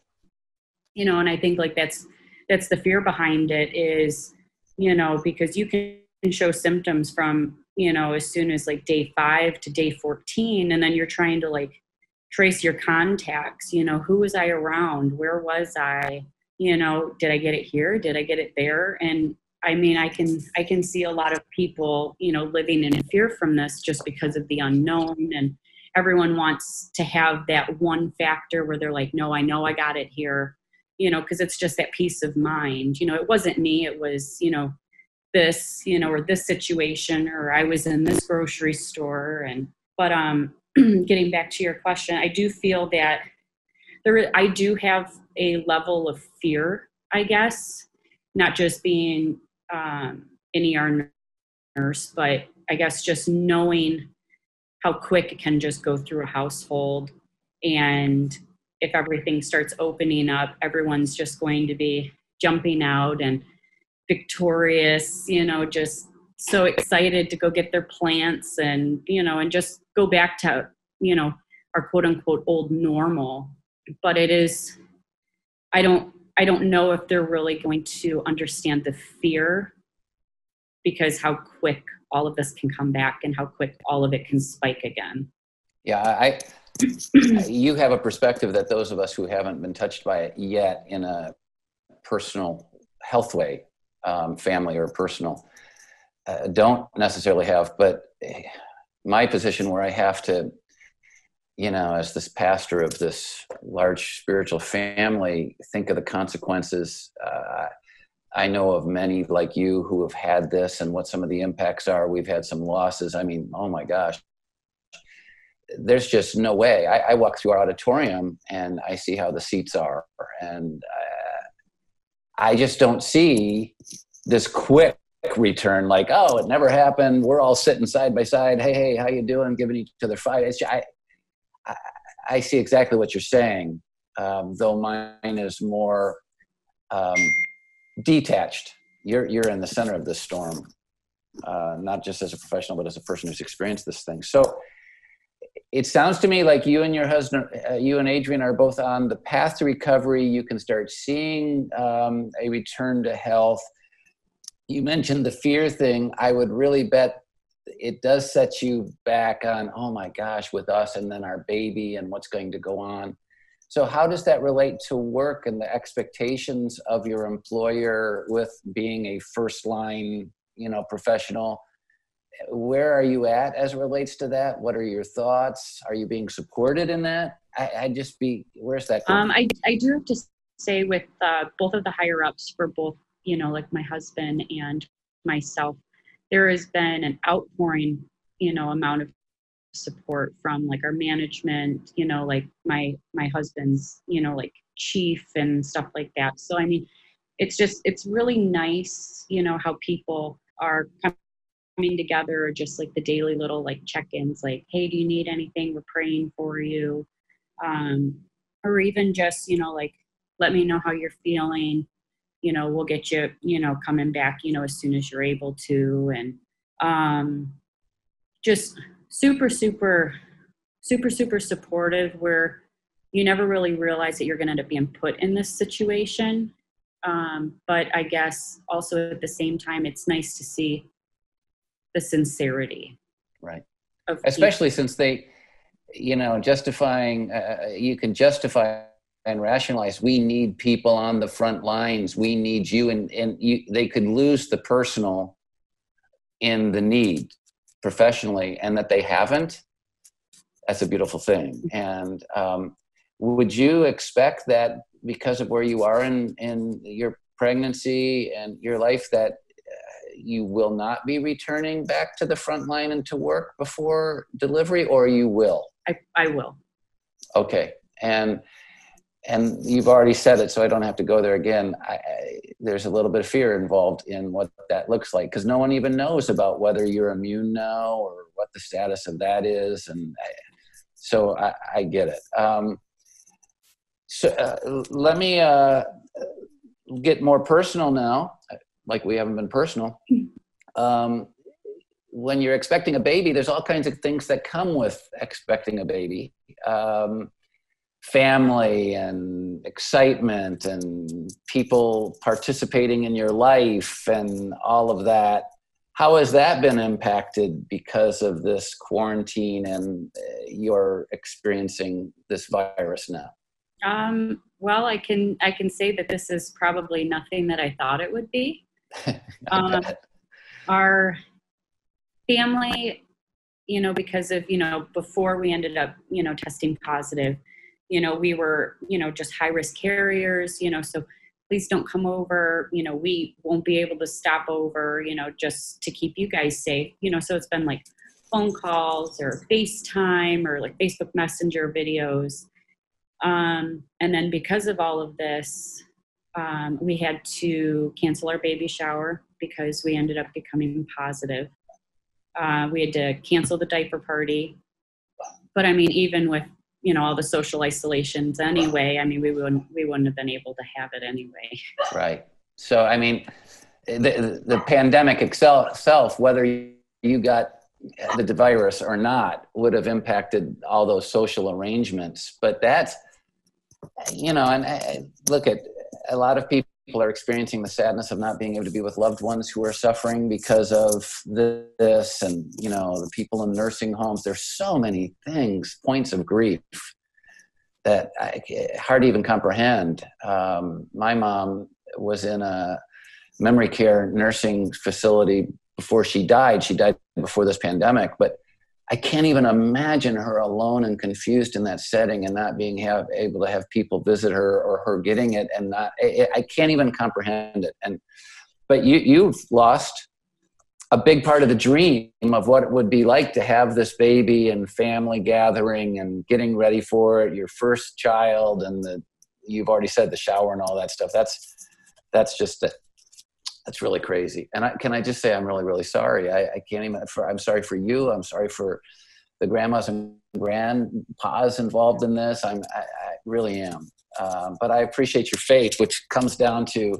Speaker 2: You know, and I think like that's that's the fear behind it is, you know, because you can show symptoms from, you know, as soon as like day five to day fourteen, and then you're trying to like trace your contacts. You know, who was I around? Where was I? You know, did I get it here? Did I get it there? And I mean, I can I can see a lot of people, you know, living in fear from this just because of the unknown, and everyone wants to have that one factor where they're like, no, I know I got it here, you know, because it's just that peace of mind. You know, it wasn't me, it was, you know, this, you know, or this situation, or I was in this grocery store. And, but um, getting back to your question, I do feel that there, I do have a level of fear, I guess, not just being um, an E R nurse, but I guess just knowing how quick it can just go through a household. And if everything starts opening up, everyone's just going to be jumping out and victorious, you know, just so excited to go get their plants and, you know, and just go back to, you know, our quote unquote old normal. But it is, I don't, I don't know if they're really going to understand the fear, because how quick all of this can come back and how quick all of it can spike again.
Speaker 1: Yeah, I, you have a perspective that those of us who haven't been touched by it yet in a personal health way, um, family or personal, uh, don't necessarily have. But my position where I have to, you know, as this pastor of this large spiritual family, think of the consequences. Uh, I know of many like you who have had this and what some of the impacts are. We've had some losses. I mean, oh my gosh, there's just no way. I, I walk through our auditorium and I see how the seats are, and uh, I just don't see this quick return. Like, oh, it never happened. We're all sitting side by side. Hey, hey, how you doing? Giving each other five. It's, I, I, I see exactly what you're saying, um, though mine is more um, detached. You're you're in the center of this storm, uh, not just as a professional, but as a person who's experienced this thing. So it sounds to me like you and your husband, uh, you and Adrian, are both on the path to recovery. You can start seeing um, a return to health. You mentioned the fear thing. I would really bet it does set you back on, oh my gosh, with us and then our baby and what's going to go on. So how does that relate to work and the expectations of your employer with being a first line, you know, professional? Where are you at as it relates to that? What are your thoughts? Are you being supported in that? I, I'd just be, where's that going?
Speaker 2: Um, I, I do have to say with uh, both of the higher ups for both, you know, like my husband and myself, there has been an outpouring, you know, amount of support from like our management, you know, like my my husband's, you know, like chief and stuff like that. So I mean, it's just it's really nice, you know, how people are coming together, or just like the daily little like check-ins, like, hey, do you need anything? We're praying for you. Um, or even just, you know, like, let me know how you're feeling. You know, we'll get you, you know, coming back, you know, as soon as you're able to. And um, just super, super, super, super supportive, where you never really realize that you're going to end up being put in this situation. Um, but I guess also at the same time, it's nice to see the sincerity.
Speaker 1: Right.
Speaker 2: Of
Speaker 1: Especially people. Since they, you know, justifying, uh, you can justify and rationalize, we need people on the front lines. We need you. And, and you, they could lose the personal in the need professionally, and that they haven't. That's a beautiful thing. And um, would you expect that because of where you are in, in your pregnancy and your life, that uh, you will not be returning back to the front line and to work before delivery, or you will?
Speaker 2: I, I will.
Speaker 1: Okay. And and you've already said it, so I don't have to go there again. I, I, there's a little bit of fear involved in what that looks like, because no one even knows about whether you're immune now or what the status of that is. And I, so I, I get it. Um, so uh, let me uh, get more personal now, like we haven't been personal. Um, when you're expecting a baby, there's all kinds of things that come with expecting a baby. Um, family and excitement and people participating in your life and all of that. How has that been impacted because of this quarantine and you're experiencing this virus now?
Speaker 2: Um, well, I can, I can say that this is probably nothing that I thought it would be. um, our family, you know, because of, you know, before we ended up, you know, testing positive, you know, we were, you know, just high risk carriers, you know, so please don't come over, you know, we won't be able to stop over, you know, just to keep you guys safe, you know, so it's been like phone calls or FaceTime or like Facebook Messenger videos. Um, and then because of all of this, um, we had to cancel our baby shower because we ended up becoming positive. Uh, we had to cancel the diaper party. But I mean, even with, you know, all the social isolations anyway, I mean, we wouldn't, we wouldn't have been able to have it anyway.
Speaker 1: Right. So, I mean, the, the pandemic itself, whether you got the virus or not, would have impacted all those social arrangements. But that's, you know, and I, look at a lot of people are experiencing the sadness of not being able to be with loved ones who are suffering because of this, and, you know, the people in nursing homes. There's so many things, points of grief that I hard to even comprehend. Um, my mom was in a memory care nursing facility before she died. She died before this pandemic, but I can't even imagine her alone and confused in that setting and not being have, able to have people visit her, or her getting it and not, I, I can't even comprehend it. And, but you, you've lost a big part of the dream of what it would be like to have this baby and family gathering and getting ready for it, your first child, and the, you've already said the shower and all that stuff. That's, that's just, a, that's really crazy. And I, can I just say, I'm really, really sorry. I, I can't even, for, I'm sorry for you. I'm sorry for the grandmas and grandpas involved in this. I'm, I, I really am. Um, but I appreciate your faith, which comes down to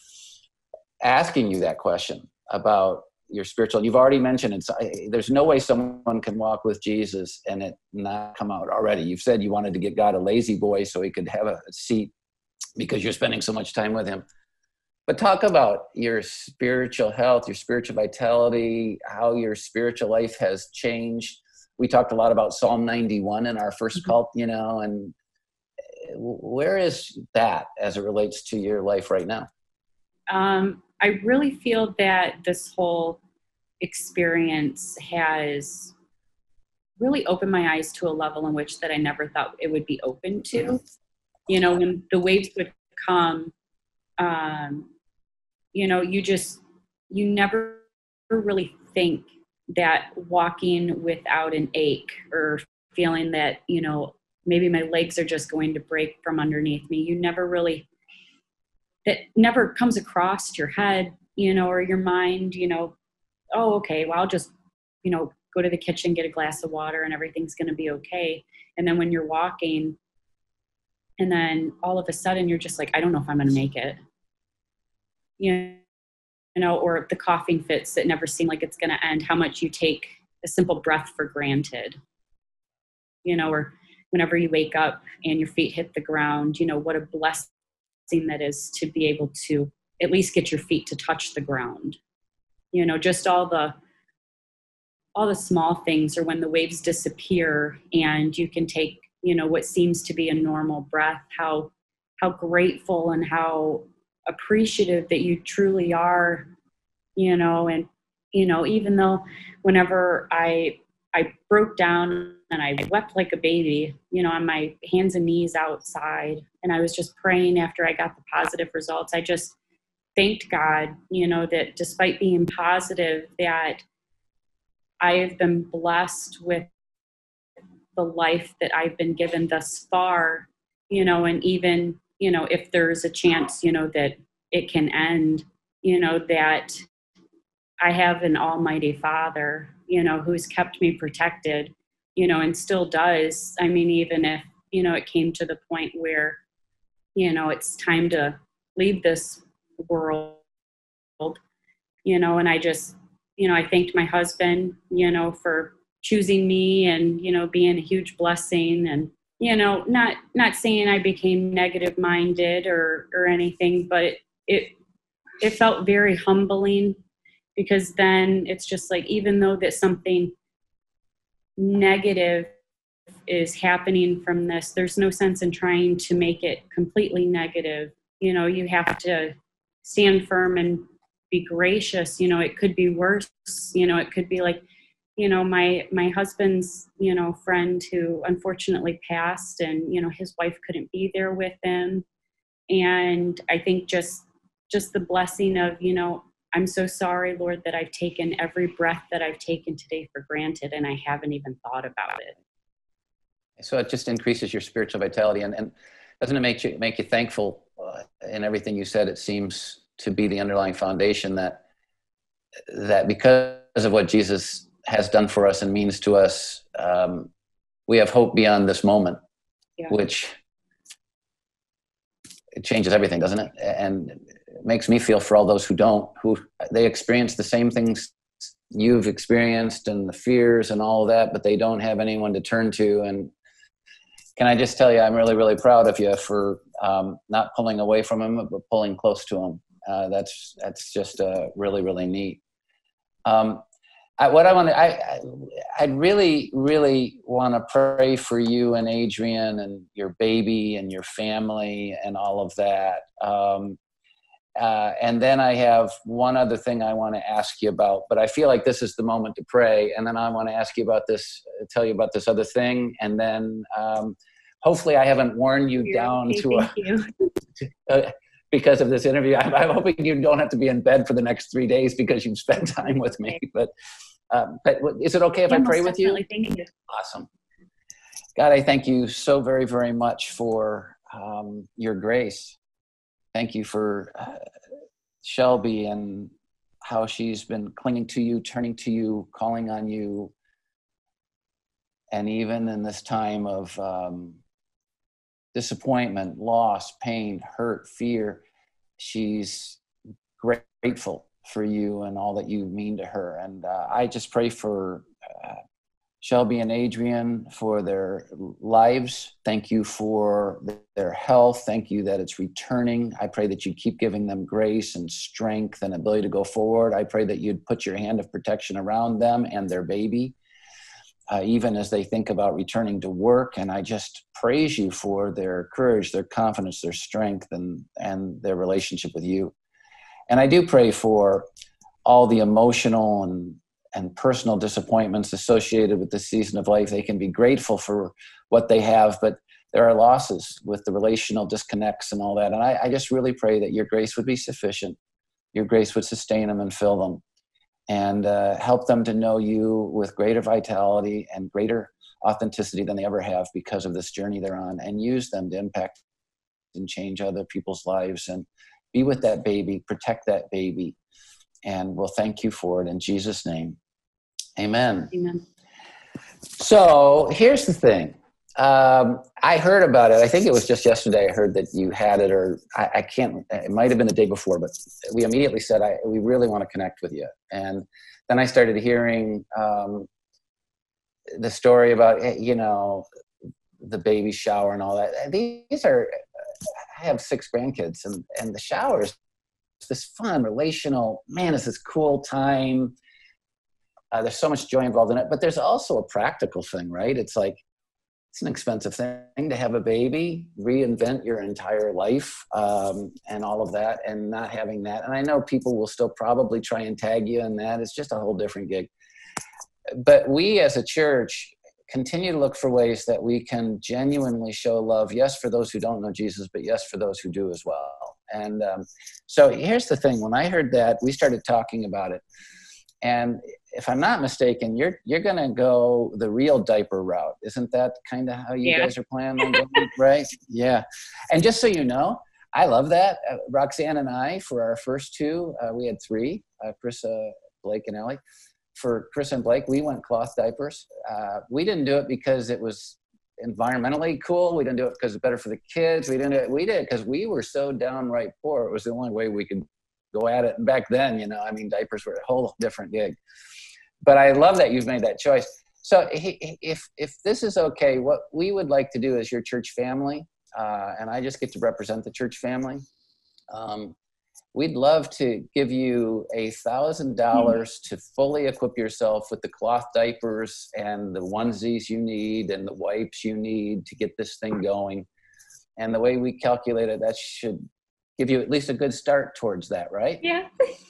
Speaker 1: asking you that question about your spiritual. You've already mentioned it. There's no way someone can walk with Jesus and it not come out already. You've said you wanted to get God a lazy boy so he could have a seat because you're spending so much time with him. But talk about your spiritual health, your spiritual vitality, how your spiritual life has changed. We talked a lot about Psalm ninety-one in our first mm-hmm. cult, you know, and where is that as it relates to your life right now?
Speaker 2: Um, I really feel that this whole experience has really opened my eyes to a level in which that I never thought it would be open to. Mm-hmm. You know, when the waves would come, um, you know, you just, you never really think that walking without an ache or feeling that, you know, maybe my legs are just going to break from underneath me. You never really, that never comes across your head, you know, or your mind, you know, oh, okay, well, I'll just, you know, go to the kitchen, get a glass of water, and everything's going to be okay. And then when you're walking, and then all of a sudden you're just like, I don't know if I'm going to make it, you know, or the coughing fits that never seem like it's going to end, how much you take a simple breath for granted, you know, or whenever you wake up and your feet hit the ground, you know, what a blessing that is to be able to at least get your feet to touch the ground. You know, just all the all the small things, or when the waves disappear and you can take, you know, what seems to be a normal breath, how how grateful and how appreciative that you truly are, you know. And you know, even though whenever I I broke down and I wept like a baby, you know, on my hands and knees outside, and I was just praying after I got the positive results, I just thanked God, you know, that despite being positive, that I have been blessed with the life that I've been given thus far, you know. And even, you know, if there's a chance, you know, that it can end, you know, that I have an almighty Father, you know, who's kept me protected, you know, and still does. I mean, even if, you know, it came to the point where, you know, it's time to leave this world, you know, and I just, you know, I thanked my husband, you know, for choosing me and, you know, being a huge blessing. And, you know, not, not saying I became negative minded or, or anything, but it, it, it felt very humbling, because then it's just like, even though that something negative is happening from this, there's no sense in trying to make it completely negative. You know, you have to stand firm and be gracious. You know, it could be worse. You know, it could be like, you know, my my husband's, you know, friend who unfortunately passed, and, you know, his wife couldn't be there with him. And I think just just the blessing of, you know, I'm so sorry, Lord, that I've taken every breath that I've taken today for granted, and I haven't even thought about it.
Speaker 3: So it just increases your spiritual vitality, and, and doesn't it make you make you thankful uh, in everything you said? It seems to be the underlying foundation that that because of what Jesus has done for us and means to us, um, we have hope beyond this moment, yeah. Which it changes everything, doesn't it? And it makes me feel for all those who don't, who they experience the same things you've experienced and the fears and all of that, but they don't have anyone to turn to. And can I just tell you, I'm really, really proud of you for um, not pulling away from him, but pulling close to him. Uh, that's that's just uh, really, really neat. Um, I, what I want to, I, I, I'd really, really want to pray for you and Adrian and your baby and your family and all of that. Um, uh, and then I have one other thing I want to ask you about, but I feel like this is the moment to pray. And then I want to ask you about this, tell you about this other thing. And then um, hopefully I haven't worn you You're down okay, to, a, you. to uh, because of this interview. I'm, I'm hoping you don't have to be in bed for the next three days because you've spent time with me. But um, but is it okay if yeah, I pray with you? Thank you. Awesome. God, I thank you so very, very much for um, your grace. Thank you for uh, Shelby and how she's been clinging to you, turning to you, calling on you. And even in this time of um, disappointment, loss, pain, hurt, fear, she's grateful for you and all that you mean to her. And uh, I just pray for uh, Shelby and Adrian for their lives. Thank you for their health. Thank you that it's returning. I pray that you'd keep giving them grace and strength and ability to go forward. I pray that you'd put your hand of protection around them and their baby, uh, even as they think about returning to work. And I just praise you for their courage, their confidence, their strength, and, and their relationship with you. And I do pray for all the emotional and and personal disappointments associated with this season of life. They can be grateful for what they have, but there are losses with the relational disconnects and all that. And I, I just really pray that your grace would be sufficient. Your grace would sustain them and fill them and uh, help them to know you with greater vitality and greater authenticity than they ever have because of this journey they're on, and use them to impact and change other people's lives and be with that baby, protect that baby. And we'll thank you for it in Jesus' name. Amen.
Speaker 2: Amen.
Speaker 3: So here's the thing. Um, I heard about it. I think it was just yesterday I heard that you had it, or I, I can't, it might have been the day before, but we immediately said, I, we really want to connect with you. And then I started hearing um, the story about, you know, the baby shower and all that. These are, I have six grandkids, and, and the showers, this fun, relational, man, it's this cool time. Uh, there's so much joy involved in it, but there's also a practical thing, right? It's like, it's an expensive thing to have a baby, reinvent your entire life, um, and all of that, and not having that. And I know people will still probably try and tag you in that. It's just a whole different gig. But we as a church continue to look for ways that we can genuinely show love, yes, for those who don't know Jesus, but yes, for those who do as well. And um, so here's the thing. When I heard that, we started talking about it. And if I'm not mistaken, you're you're going to go the real diaper route. Isn't that kind of how you
Speaker 2: Yeah.
Speaker 3: guys are planning on going, right? Yeah. And just so you know, I love that. Uh, Roxanne and I, for our first two, uh, we had three, uh, Carissa, Blake, and Ellie. For Chris and Blake, we went cloth diapers. Uh, we didn't do it because it was environmentally cool. We didn't do it because it's better for the kids. We didn't do it. We did it because we were so downright poor. It was the only way we could go at it. And back then, you know, I mean, diapers were a whole different gig. But I love that you've made that choice. So if if this is okay, what we would like to do as your church family, uh, and I just get to represent the church family, um, we'd love to give you a thousand dollars to fully equip yourself with the cloth diapers and the onesies you need and the wipes you need to get this thing going. And the way we calculate it, that should give you at least a good start towards that, right?
Speaker 2: Yeah.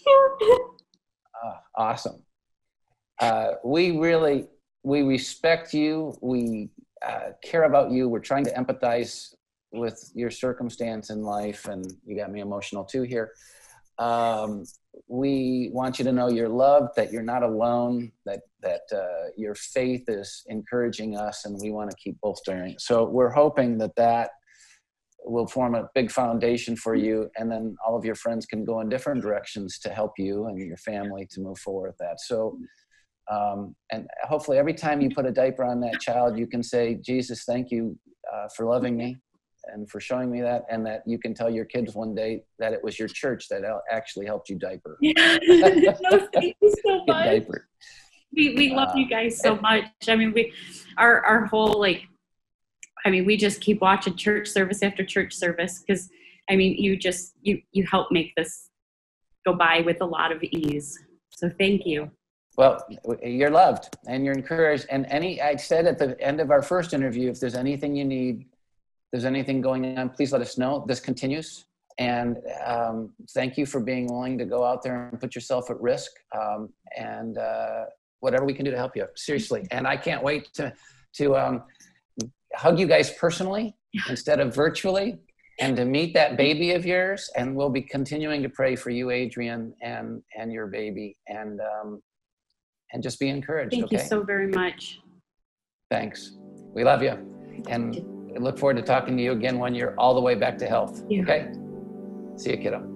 Speaker 3: Uh, awesome. Uh, we really, we respect you. We uh, care about you. We're trying to empathize with your circumstance in life, and you got me emotional too here. Um, we want you to know you're loved, that you're not alone, that that uh, your faith is encouraging us, and we want to keep bolstering it. So we're hoping that that will form a big foundation for you, and then all of your friends can go in different directions to help you and your family to move forward with that. So, um, and hopefully every time you put a diaper on that child, you can say, Jesus, thank you uh, for loving me and for showing me that, and that you can tell your kids one day that it was your church that actually helped you diaper.
Speaker 2: Yeah. No, thank you so
Speaker 3: Get
Speaker 2: much.
Speaker 3: diaper.
Speaker 2: We we love
Speaker 3: Uh,
Speaker 2: you guys so much. I mean, we our our whole like, I mean, we just keep watching church service after church service because, I mean, you just you you help make this go by with a lot of ease. So thank you.
Speaker 3: Well, you're loved and you're encouraged. And any, I said at the end of our first interview, if there's anything you need, if there's anything going on, please let us know. This continues. And um, thank you for being willing to go out there and put yourself at risk. Um, and uh, whatever we can do to help you, seriously. And I can't wait to, to um, hug you guys personally instead of virtually, and to meet that baby of yours. And we'll be continuing to pray for you, Adrian, and, and your baby. And, um, and just be encouraged.
Speaker 2: Thank
Speaker 3: Okay?
Speaker 2: you so very much.
Speaker 3: Thanks. We love you. And I look forward to talking to you again when you're all the way back to health.
Speaker 2: Yeah.
Speaker 3: Okay? See you, kiddo.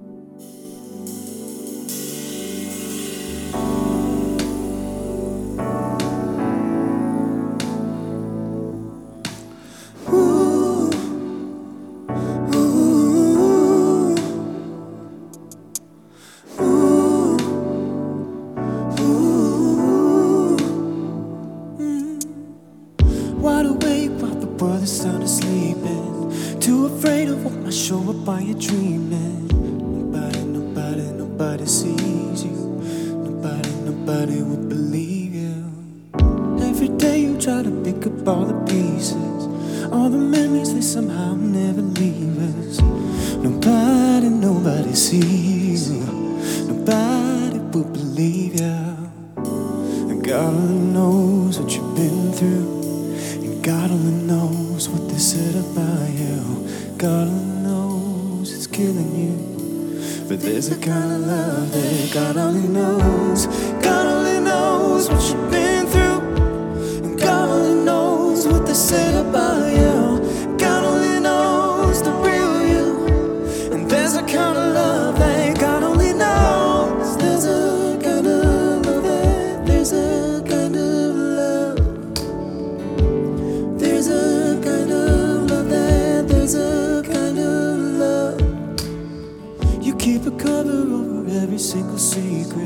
Speaker 4: Wide awake while the world is sound asleep, and too afraid of what might show up while you're dreaming. Nobody, nobody, nobody sees you. Nobody, nobody would believe you. Every day you try to pick up all the pieces, all the memories they somehow never leave us. Nobody, nobody sees you. Nobody would believe you. And God only knows what you've been through. God only knows what they said about you. God only knows it's killing you. But there's a kind of love that God only knows. God only knows what you've been through. And God only knows what they said about you. God only knows the real you. And there's a kind of love that God only knows.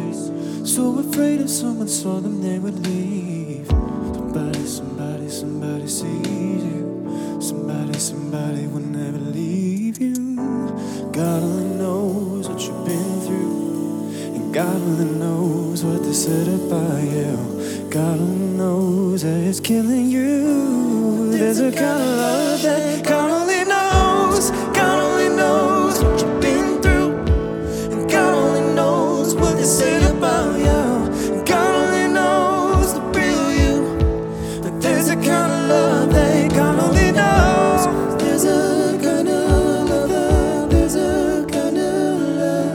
Speaker 4: So afraid if someone saw them they would leave. Somebody, somebody, somebody sees you. Somebody, somebody will never leave you. God only knows what you've been through, and God only knows what they said about you. God only knows that it's killing you. There's a kind of love that God only knows. God only knows what you've been through, and God only knows what they said about you. God only knows the real you. But there's a kind of love that God only knows. There's a kind of love that, there's a kind of love.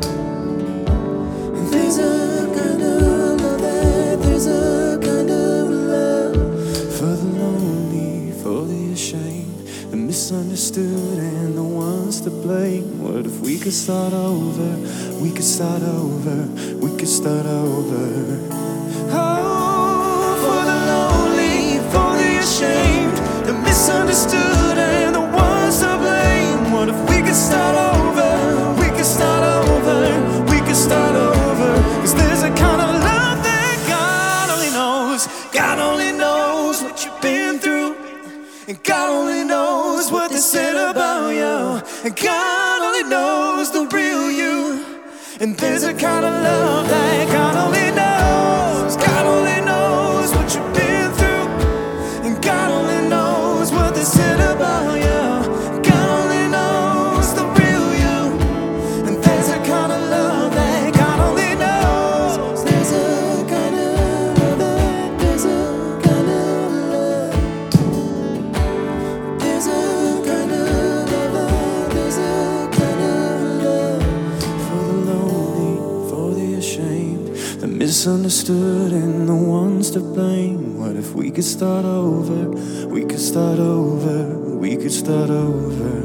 Speaker 4: There's a kind of love that, there's a kind of love. For the lonely, for the ashamed, the misunderstood and the ones to blame. What if we could start over? We could start over. We could start over. Oh, for the lonely, for the ashamed, the misunderstood and the ones to blame. What if we could start over? We could start over. We could start over. 'Cause there's a kind of love that God only knows. God only knows what you've been through, and God only knows what they said about you. And God only knows the real you. And there's a kind of love that God only knows. God only knows what you've been through, and God only knows what they said about you. God only knows the real you. And there's a kind of love that God only knows. There's a kind of love that, there's a kind of love. There's a kind of love, there's a kind of love. For the lonely, for the ashamed, the misunderstood and the ones to blame. What if we could start over? We could start over. We could start over.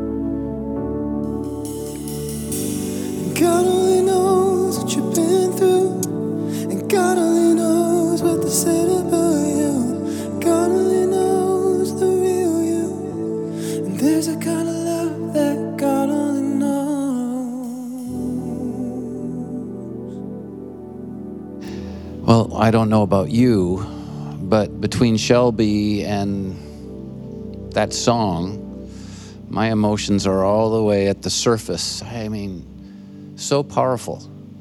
Speaker 4: And God only knows what you've been through, and God only knows what they said about you. God only knows the real you. And there's a kind of love that God only knows.
Speaker 1: Well, I don't know about you, but between Shelby and that song, my emotions are all the way at the surface. I mean, so powerful.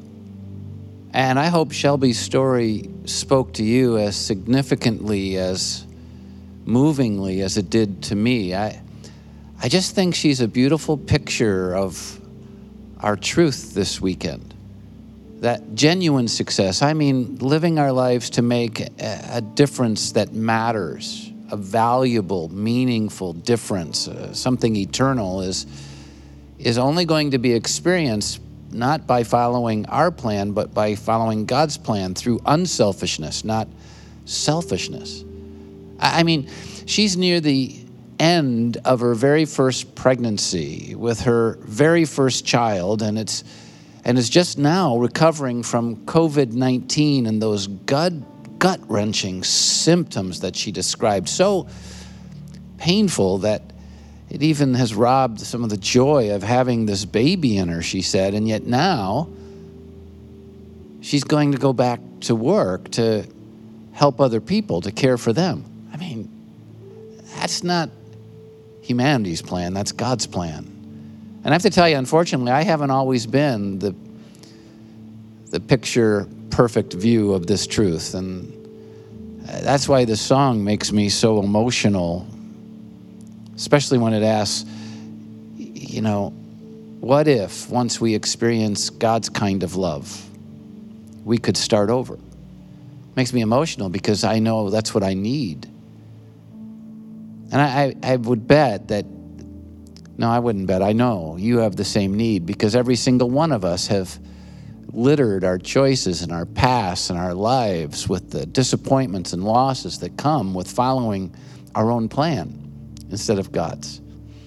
Speaker 1: And I hope Shelby's story spoke to you as significantly, as movingly as it did to me. I, I just think she's a beautiful picture of our truth this weekend. That genuine success, I mean, living our lives to make a, a difference that matters, a valuable, meaningful difference, uh, something eternal, is, is only going to be experienced not by following our plan, but by following God's plan through unselfishness, not selfishness. I, I mean, she's near the end of her very first pregnancy with her very first child, and it's and is just now recovering from COVID nineteen and those gut, gut-wrenching symptoms that she described. So painful that it even has robbed some of the joy of having this baby in her, she said. And yet now she's going to go back to work to help other people, to care for them. I mean, that's not humanity's plan, that's God's plan. And I have to tell you, unfortunately, I haven't always been the, the picture perfect view of this truth. And that's why this song makes me so emotional, especially when it asks, you know, what if once we experience God's kind of love, we could start over? Makes me emotional because I know that's what I need. And I, I, I would bet that, no, I wouldn't bet, I know you have the same need, because every single one of us have littered our choices and our pasts and our lives with the disappointments and losses that come with following our own plan instead of God's.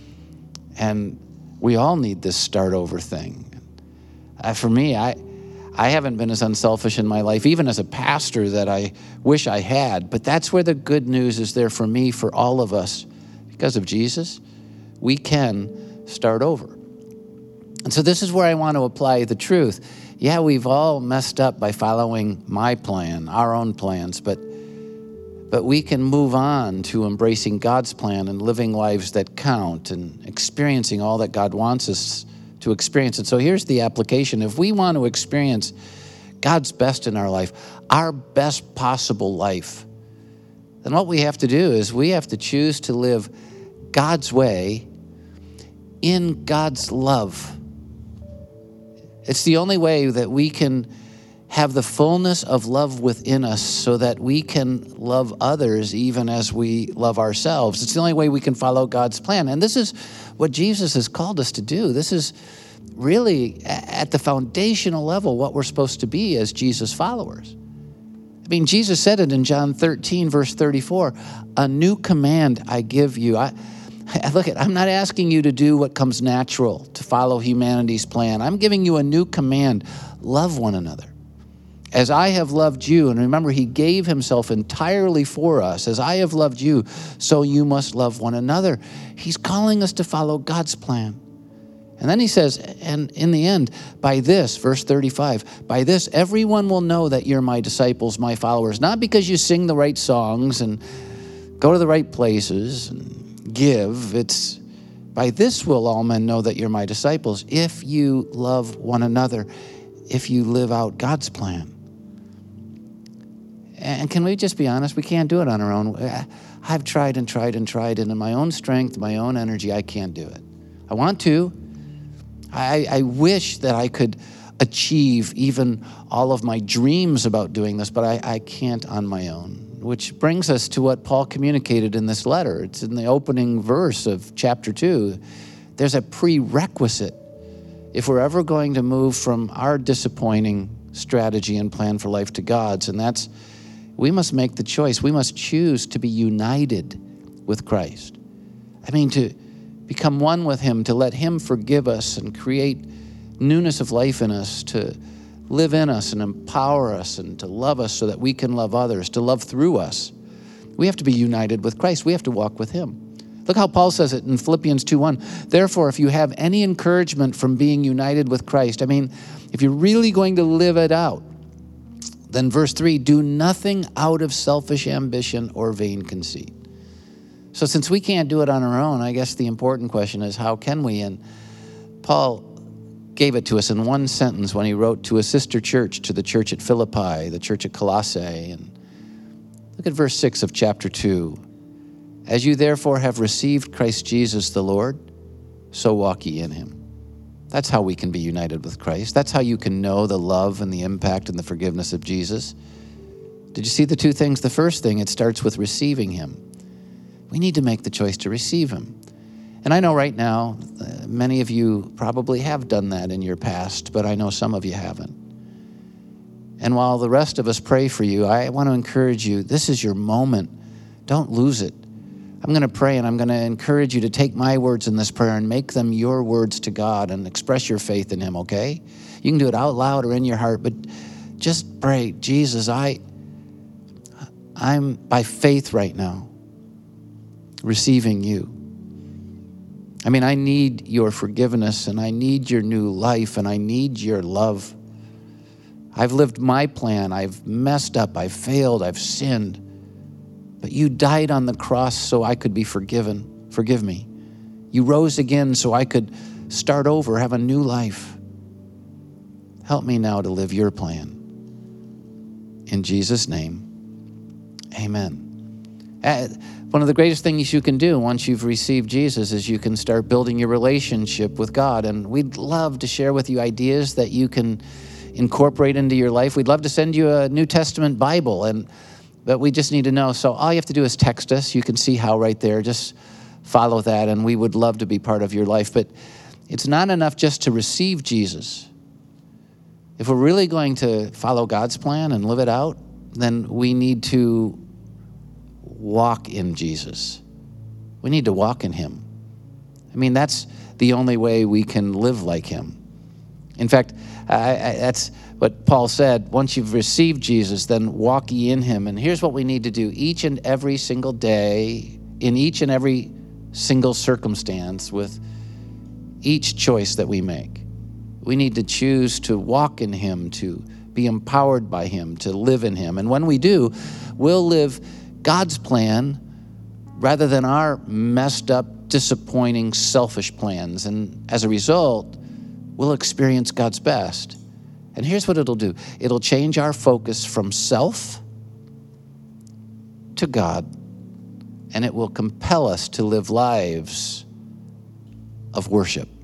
Speaker 1: And we all need this start over thing. Uh, for me, I, I haven't been as unselfish in my life, even as a pastor, that I wish I had. But that's where the good news is there for me, for all of us. Because of Jesus, we can start over. And so this is where I want to apply the truth. yeah, we've all messed up by following my plan, our own plans, but but we can move on to embracing God's plan and living lives that count and experiencing all that God wants us to experience. And so here's the application. If we want to experience God's best in our life, our best possible life, then what we have to do is we have to choose to live God's way in God's love. It's the only way that we can have the fullness of love within us so that we can love others even as we love ourselves. It's the only way we can follow God's plan. And this is what Jesus has called us to do. This is really at the foundational level what we're supposed to be as Jesus followers. I mean, Jesus said it in John thirteen, verse thirty-four, a new command I give you. I, Look, I'm not asking you to do what comes natural, to follow humanity's plan. I'm giving you a new command. Love one another. As I have loved you, and remember, he gave himself entirely for us. As I have loved you, so you must love one another. He's calling us to follow God's plan. And then he says, and in the end, by this, verse thirty-five, by this, everyone will know that you're my disciples, my followers, not because you sing the right songs and go to the right places and give. It's by this will all men know that you're my disciples, if you love one another, if you live out God's plan. And can we just be honest? We can't do it on our own. I've tried and tried and tried, and in my own strength, my own energy, I can't do it. I want to. I, I wish that I could achieve even all of my dreams about doing this, but I, I can't on my own. Which brings us to what Paul communicated in this letter. It's in the opening verse of chapter two. There's a prerequisite if we're ever going to move from our disappointing strategy and plan for life to God's, and that's we must make the choice. We must choose to be united with Christ. I mean, to become one with him, to let him forgive us and create newness of life in us, to live in us and empower us and to love us so that we can love others, to love through us. We have to be united with Christ. We have to walk with him. Look how Paul says it in Philippians two one. Therefore, if you have any encouragement from being united with Christ, I mean, if you're really going to live it out, then verse three, do nothing out of selfish ambition or vain conceit. So since we can't do it on our own, I guess the important question is, how can we? And Paul gave it to us in one sentence when he wrote to a sister church, to the church at Philippi, the church at Colossae. And look at verse six of chapter two. As you therefore have received Christ Jesus the Lord, so walk ye in him. That's how we can be united with Christ. That's how you can know the love and the impact and the forgiveness of Jesus. Did you see the two things? The first thing, it starts with receiving him. We need to make the choice to receive him. And I know right now, uh, many of you probably have done that in your past, but I know some of you haven't. And while the rest of us pray for you, I want to encourage you, this is your moment. Don't lose it. I'm going to pray, and I'm going to encourage you to take my words in this prayer and make them your words to God and express your faith in him, okay? You can do it out loud or in your heart, but just pray, Jesus, I, I'm by faith right now receiving you. I mean, I need your forgiveness, and I need your new life, and I need your love. I've lived my plan. I've messed up. I've failed. I've sinned. But you died on the cross so I could be forgiven. Forgive me. You rose again so I could start over, have a new life. Help me now to live your plan. In Jesus' name, amen. Uh, One of the greatest things you can do once you've received Jesus is you can start building your relationship with God. And we'd love to share with you ideas that you can incorporate into your life. We'd love to send you a New Testament Bible, and but we just need to know. So all you have to do is text us. You can see how right there. Just follow that, and we would love to be part of your life. But it's not enough just to receive Jesus. If we're really going to follow God's plan and live it out, then we need to walk in Jesus. We need to walk in him. I mean, that's the only way we can live like him. In fact, I, I, that's what Paul said. Once you've received Jesus, then walk ye in him. And here's what we need to do each and every single day, in each and every single circumstance, with each choice that we make. We need to choose to walk in him, to be empowered by him, to live in him. And when we do, we'll live God's plan rather than our messed up, disappointing, selfish plans. And as a result, we'll experience God's best. And here's what it'll do. It'll change our focus from self to God, and it will compel us to live lives of worship.